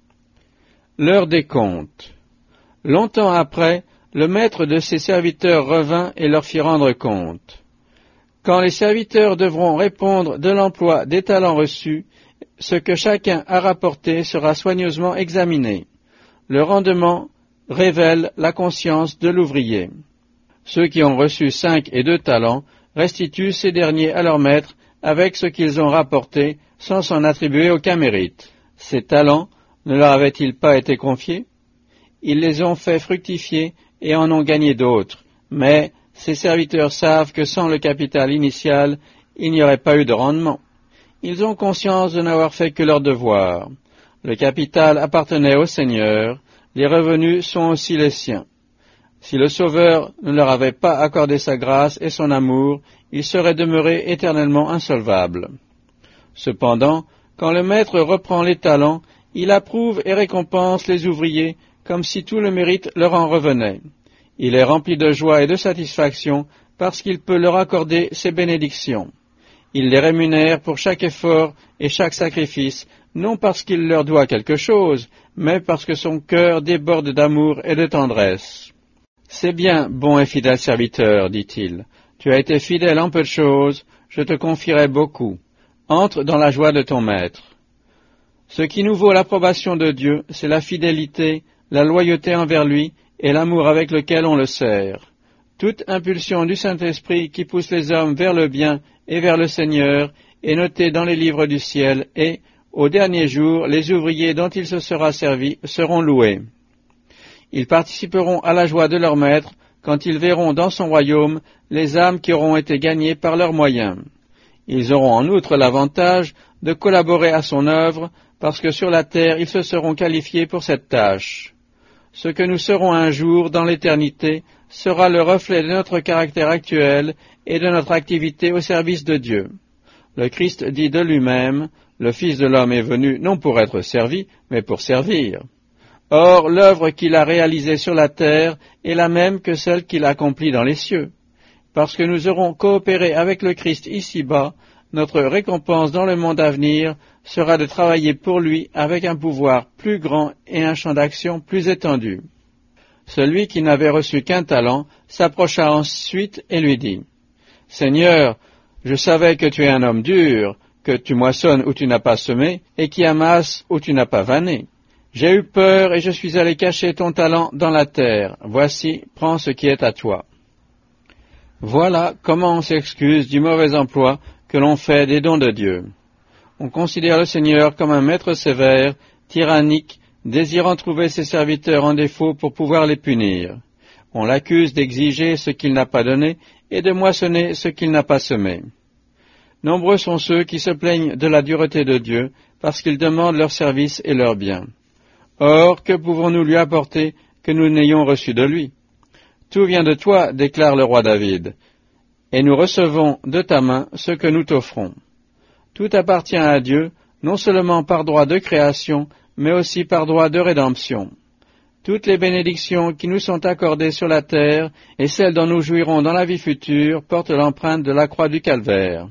A: L'heure des comptes. Longtemps après, le maître de ses serviteurs revint et leur fit rendre compte. Quand les serviteurs devront répondre de l'emploi des talents reçus, ce que chacun a rapporté sera soigneusement examiné. Le rendement révèle la conscience de l'ouvrier. Ceux qui ont reçu 5 et 2 talents restituent ces derniers à leur maître avec ce qu'ils ont rapporté sans s'en attribuer aucun mérite. Ces talents ne leur avaient-ils pas été confiés? Ils les ont fait fructifier et en ont gagné d'autres, mais ces serviteurs savent que sans le capital initial, il n'y aurait pas eu de rendement. Ils ont conscience de n'avoir fait que leur devoir. Le capital appartenait au Seigneur, les revenus sont aussi les siens. Si le Sauveur ne leur avait pas accordé sa grâce et son amour, ils seraient demeurés éternellement insolvables. Cependant, quand le Maître reprend les talents, il approuve et récompense les ouvriers comme si tout le mérite leur en revenait. Il est rempli de joie et de satisfaction parce qu'il peut leur accorder ses bénédictions. Il les rémunère pour chaque effort et chaque sacrifice, non parce qu'il leur doit quelque chose, mais parce que son cœur déborde d'amour et de tendresse. « C'est bien, bon et fidèle serviteur, dit-il. Tu as été fidèle en peu de choses, je te confierai beaucoup. Entre dans la joie de ton maître. » Ce qui nous vaut l'approbation de Dieu, c'est la fidélité, la loyauté envers lui et l'amour avec lequel on le sert. Toute impulsion du Saint-Esprit qui pousse les hommes vers le bien et vers le Seigneur est notée dans les livres du ciel et, au dernier jour, les ouvriers dont il se sera servi seront loués. Ils participeront à la joie de leur maître quand ils verront dans son royaume les âmes qui auront été gagnées par leurs moyens. Ils auront en outre l'avantage de collaborer à son œuvre parce que sur la terre ils se seront qualifiés pour cette tâche. Ce que nous serons un jour dans l'éternité sera le reflet de notre caractère actuel et de notre activité au service de Dieu. Le Christ dit de lui-même, « Le Fils de l'homme est venu non pour être servi, mais pour servir. » Or, l'œuvre qu'il a réalisée sur la terre est la même que celle qu'il accomplit dans les cieux. Parce que nous aurons coopéré avec le Christ ici-bas, notre récompense dans le monde à venir sera de travailler pour lui avec un pouvoir plus grand et un champ d'action plus étendu. Celui qui n'avait reçu qu'un talent s'approcha ensuite et lui dit, « Seigneur, je savais que tu es un homme dur, que tu moissonnes où tu n'as pas semé et qui amasses où tu n'as pas vanné. J'ai eu peur et je suis allé cacher ton talent dans la terre. Voici, prends ce qui est à toi. » Voilà comment on s'excuse du mauvais emploi que l'on fait des dons de Dieu. On considère le Seigneur comme un maître sévère, tyrannique, désirant trouver ses serviteurs en défaut pour pouvoir les punir. On l'accuse d'exiger ce qu'il n'a pas donné et de moissonner ce qu'il n'a pas semé. Nombreux sont ceux qui se plaignent de la dureté de Dieu parce qu'il demande leur service et leur bien. Or, que pouvons-nous lui apporter que nous n'ayons reçu de lui? Tout vient de toi, déclare le roi David, et nous recevons de ta main ce que nous t'offrons. Tout appartient à Dieu, non seulement par droit de création, mais aussi par droit de rédemption. Toutes les bénédictions qui nous sont accordées sur la terre et celles dont nous jouirons dans la vie future portent l'empreinte de la croix du calvaire.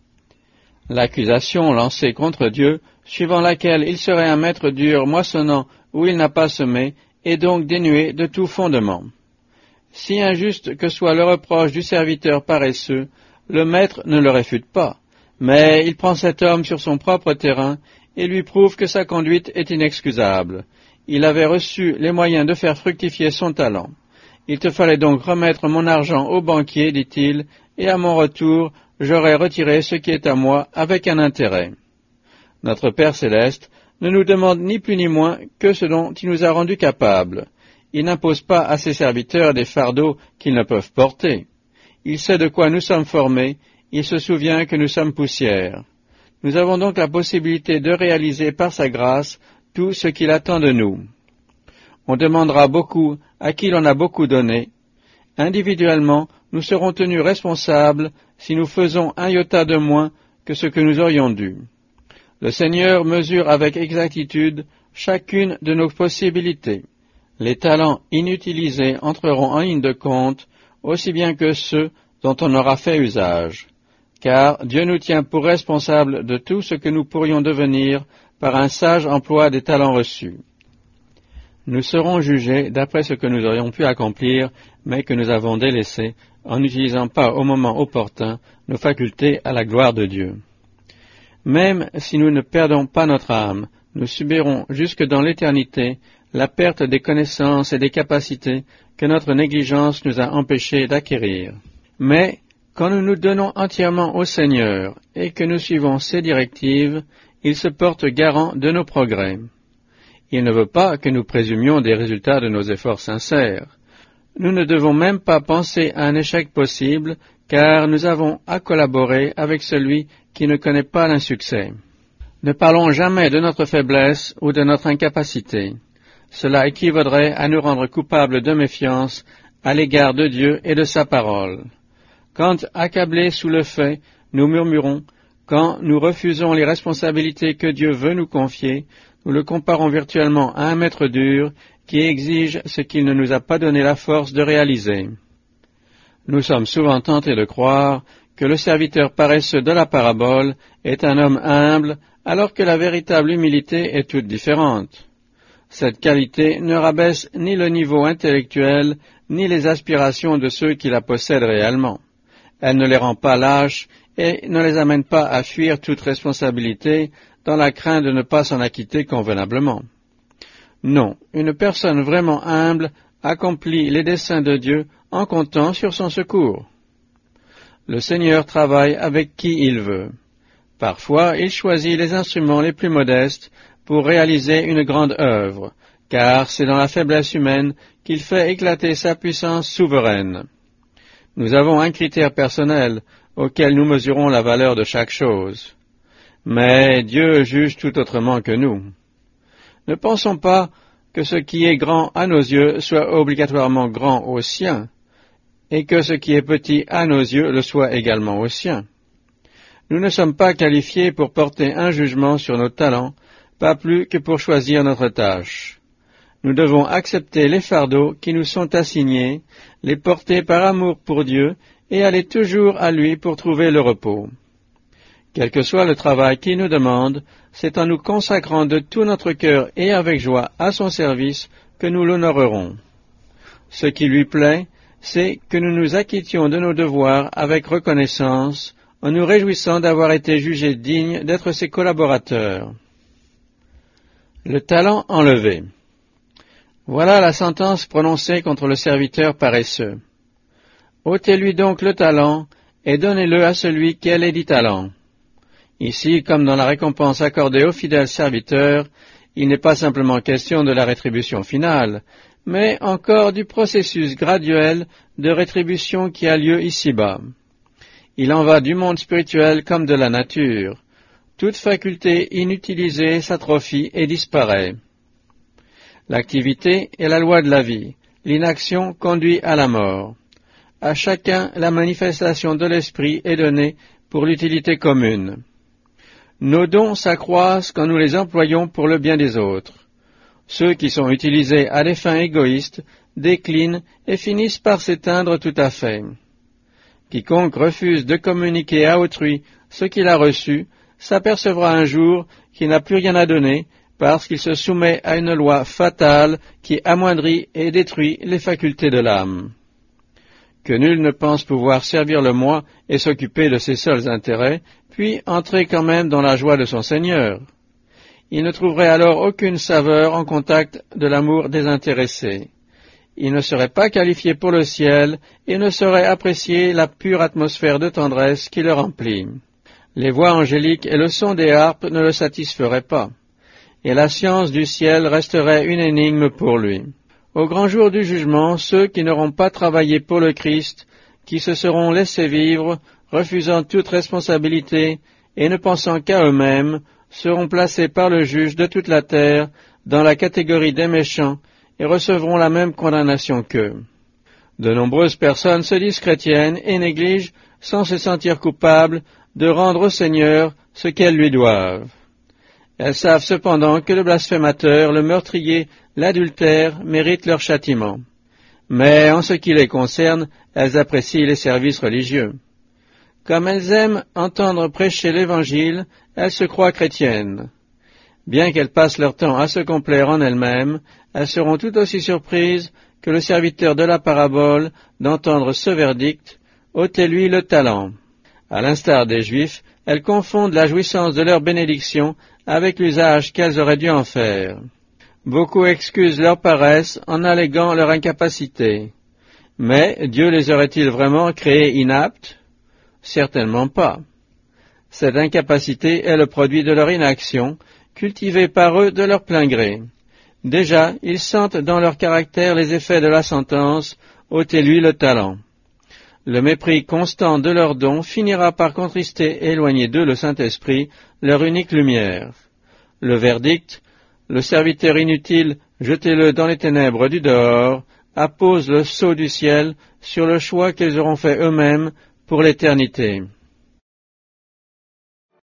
A: L'accusation lancée contre Dieu, suivant laquelle il serait un maître dur moissonnant où il n'a pas semé, est donc dénuée de tout fondement. Si injuste que soit le reproche du serviteur paresseux, le maître ne le réfute pas, mais il prend cet homme sur son propre terrain et lui prouve que sa conduite est inexcusable. Il avait reçu les moyens de faire fructifier son talent. Il te fallait donc remettre mon argent au banquier, dit-il, et à mon retour, j'aurais retiré ce qui est à moi avec un intérêt. Notre Père céleste ne nous demande ni plus ni moins que ce dont il nous a rendus capables. Il n'impose pas à ses serviteurs des fardeaux qu'ils ne peuvent porter. Il sait de quoi nous sommes formés, il se souvient que nous sommes poussière. Nous avons donc la possibilité de réaliser par sa grâce tout ce qu'il attend de nous. On demandera beaucoup à qui l'on a beaucoup donné. Individuellement, nous serons tenus responsables si nous faisons un iota de moins que ce que nous aurions dû. Le Seigneur mesure avec exactitude chacune de nos possibilités. Les talents inutilisés entreront en ligne de compte, aussi bien que ceux dont on aura fait usage. Car Dieu nous tient pour responsables de tout ce que nous pourrions devenir par un sage emploi des talents reçus. Nous serons jugés d'après ce que nous aurions pu accomplir, mais que nous avons délaissé en n'utilisant pas au moment opportun nos facultés à la gloire de Dieu. Même si nous ne perdons pas notre âme, nous subirons jusque dans l'éternité la perte des connaissances et des capacités que notre négligence nous a empêchés d'acquérir. Mais, quand nous nous donnons entièrement au Seigneur et que nous suivons ses directives, il se porte garant de nos progrès. Il ne veut pas que nous présumions des résultats de nos efforts sincères. Nous ne devons même pas penser à un échec possible, car nous avons à collaborer avec celui qui ne connaît pas l'insuccès. Ne parlons jamais de notre faiblesse ou de notre incapacité. Cela équivaudrait à nous rendre coupables de méfiance à l'égard de Dieu et de sa parole. Quand, accablés sous le fait, nous murmurons, quand nous refusons les responsabilités que Dieu veut nous confier, nous le comparons virtuellement à un maître dur qui exige ce qu'il ne nous a pas donné la force de réaliser. Nous sommes souvent tentés de croire que le serviteur paresseux de la parabole est un homme humble, alors que la véritable humilité est toute différente. Cette qualité ne rabaisse ni le niveau intellectuel, ni les aspirations de ceux qui la possèdent réellement. Elle ne les rend pas lâches et ne les amène pas à fuir toute responsabilité dans la crainte de ne pas s'en acquitter convenablement. Non, une personne vraiment humble accomplit les desseins de Dieu en comptant sur son secours. Le Seigneur travaille avec qui il veut. Parfois, il choisit les instruments les plus modestes pour réaliser une grande œuvre, car c'est dans la faiblesse humaine qu'il fait éclater sa puissance souveraine. Nous avons un critère personnel auquel nous mesurons la valeur de chaque chose. Mais Dieu juge tout autrement que nous. Ne pensons pas que ce qui est grand à nos yeux soit obligatoirement grand aux siens, et que ce qui est petit à nos yeux le soit également aux siens. Nous ne sommes pas qualifiés pour porter un jugement sur nos talents, pas plus que pour choisir notre tâche. Nous devons accepter les fardeaux qui nous sont assignés, les porter par amour pour Dieu et aller toujours à lui pour trouver le repos. Quel que soit le travail qu'il nous demande, c'est en nous consacrant de tout notre cœur et avec joie à son service que nous l'honorerons. Ce qui lui plaît, c'est que nous nous acquittions de nos devoirs avec reconnaissance, en nous réjouissant d'avoir été jugés dignes d'être ses collaborateurs. Le talent enlevé. Voilà la sentence prononcée contre le serviteur paresseux. Ôtez-lui donc le talent, et donnez-le à celui qui a les 10 talents. Ici, comme dans la récompense accordée aux fidèles serviteurs, il n'est pas simplement question de la rétribution finale, mais encore du processus graduel de rétribution qui a lieu ici-bas. Il en va du monde spirituel comme de la nature. Toute faculté inutilisée s'atrophie et disparaît. L'activité est la loi de la vie. L'inaction conduit à la mort. À chacun, la manifestation de l'esprit est donnée pour l'utilité commune. Nos dons s'accroissent quand nous les employons pour le bien des autres. Ceux qui sont utilisés à des fins égoïstes déclinent et finissent par s'éteindre tout à fait. Quiconque refuse de communiquer à autrui ce qu'il a reçu s'apercevra un jour qu'il n'a plus rien à donner parce qu'il se soumet à une loi fatale qui amoindrit et détruit les facultés de l'âme. Que nul ne pense pouvoir servir le moi et s'occuper de ses seuls intérêts, puis entrer quand même dans la joie de son Seigneur. Il ne trouverait alors aucune saveur en contact de l'amour désintéressé. Il ne serait pas qualifié pour le ciel et ne saurait apprécier la pure atmosphère de tendresse qui le remplit. Les voix angéliques et le son des harpes ne le satisferaient pas, et la science du ciel resterait une énigme pour lui. Au grand jour du jugement, ceux qui n'auront pas travaillé pour le Christ, qui se seront laissés vivre, refusant toute responsabilité et ne pensant qu'à eux-mêmes, seront placés par le juge de toute la terre dans la catégorie des méchants et recevront la même condamnation qu'eux. De nombreuses personnes se disent chrétiennes et négligent, sans se sentir coupables, de rendre au Seigneur ce qu'elles lui doivent. Elles savent cependant que le blasphémateur, le meurtrier, l'adultère méritent leur châtiment. Mais en ce qui les concerne, elles apprécient les services religieux. Comme elles aiment entendre prêcher l'Évangile, elles se croient chrétiennes. Bien qu'elles passent leur temps à se complaire en elles-mêmes, elles seront tout aussi surprises que le serviteur de la parabole d'entendre ce verdict « ôtez-lui le talent ». À l'instar des Juifs, elles confondent la jouissance de leur bénédiction avec l'usage qu'elles auraient dû en faire. Beaucoup excusent leur paresse en alléguant leur incapacité. Mais Dieu les aurait-il vraiment créés inaptes? Certainement pas. Cette incapacité est le produit de leur inaction, cultivée par eux de leur plein gré. Déjà, ils sentent dans leur caractère les effets de la sentence « ôtez-lui le talent ». Le mépris constant de leurs dons finira par contrister et éloigner d'eux le Saint-Esprit, leur unique lumière. Le verdict, le serviteur inutile, jetez-le dans les ténèbres du dehors, appose le sceau du ciel sur le choix qu'ils auront fait eux-mêmes pour l'éternité.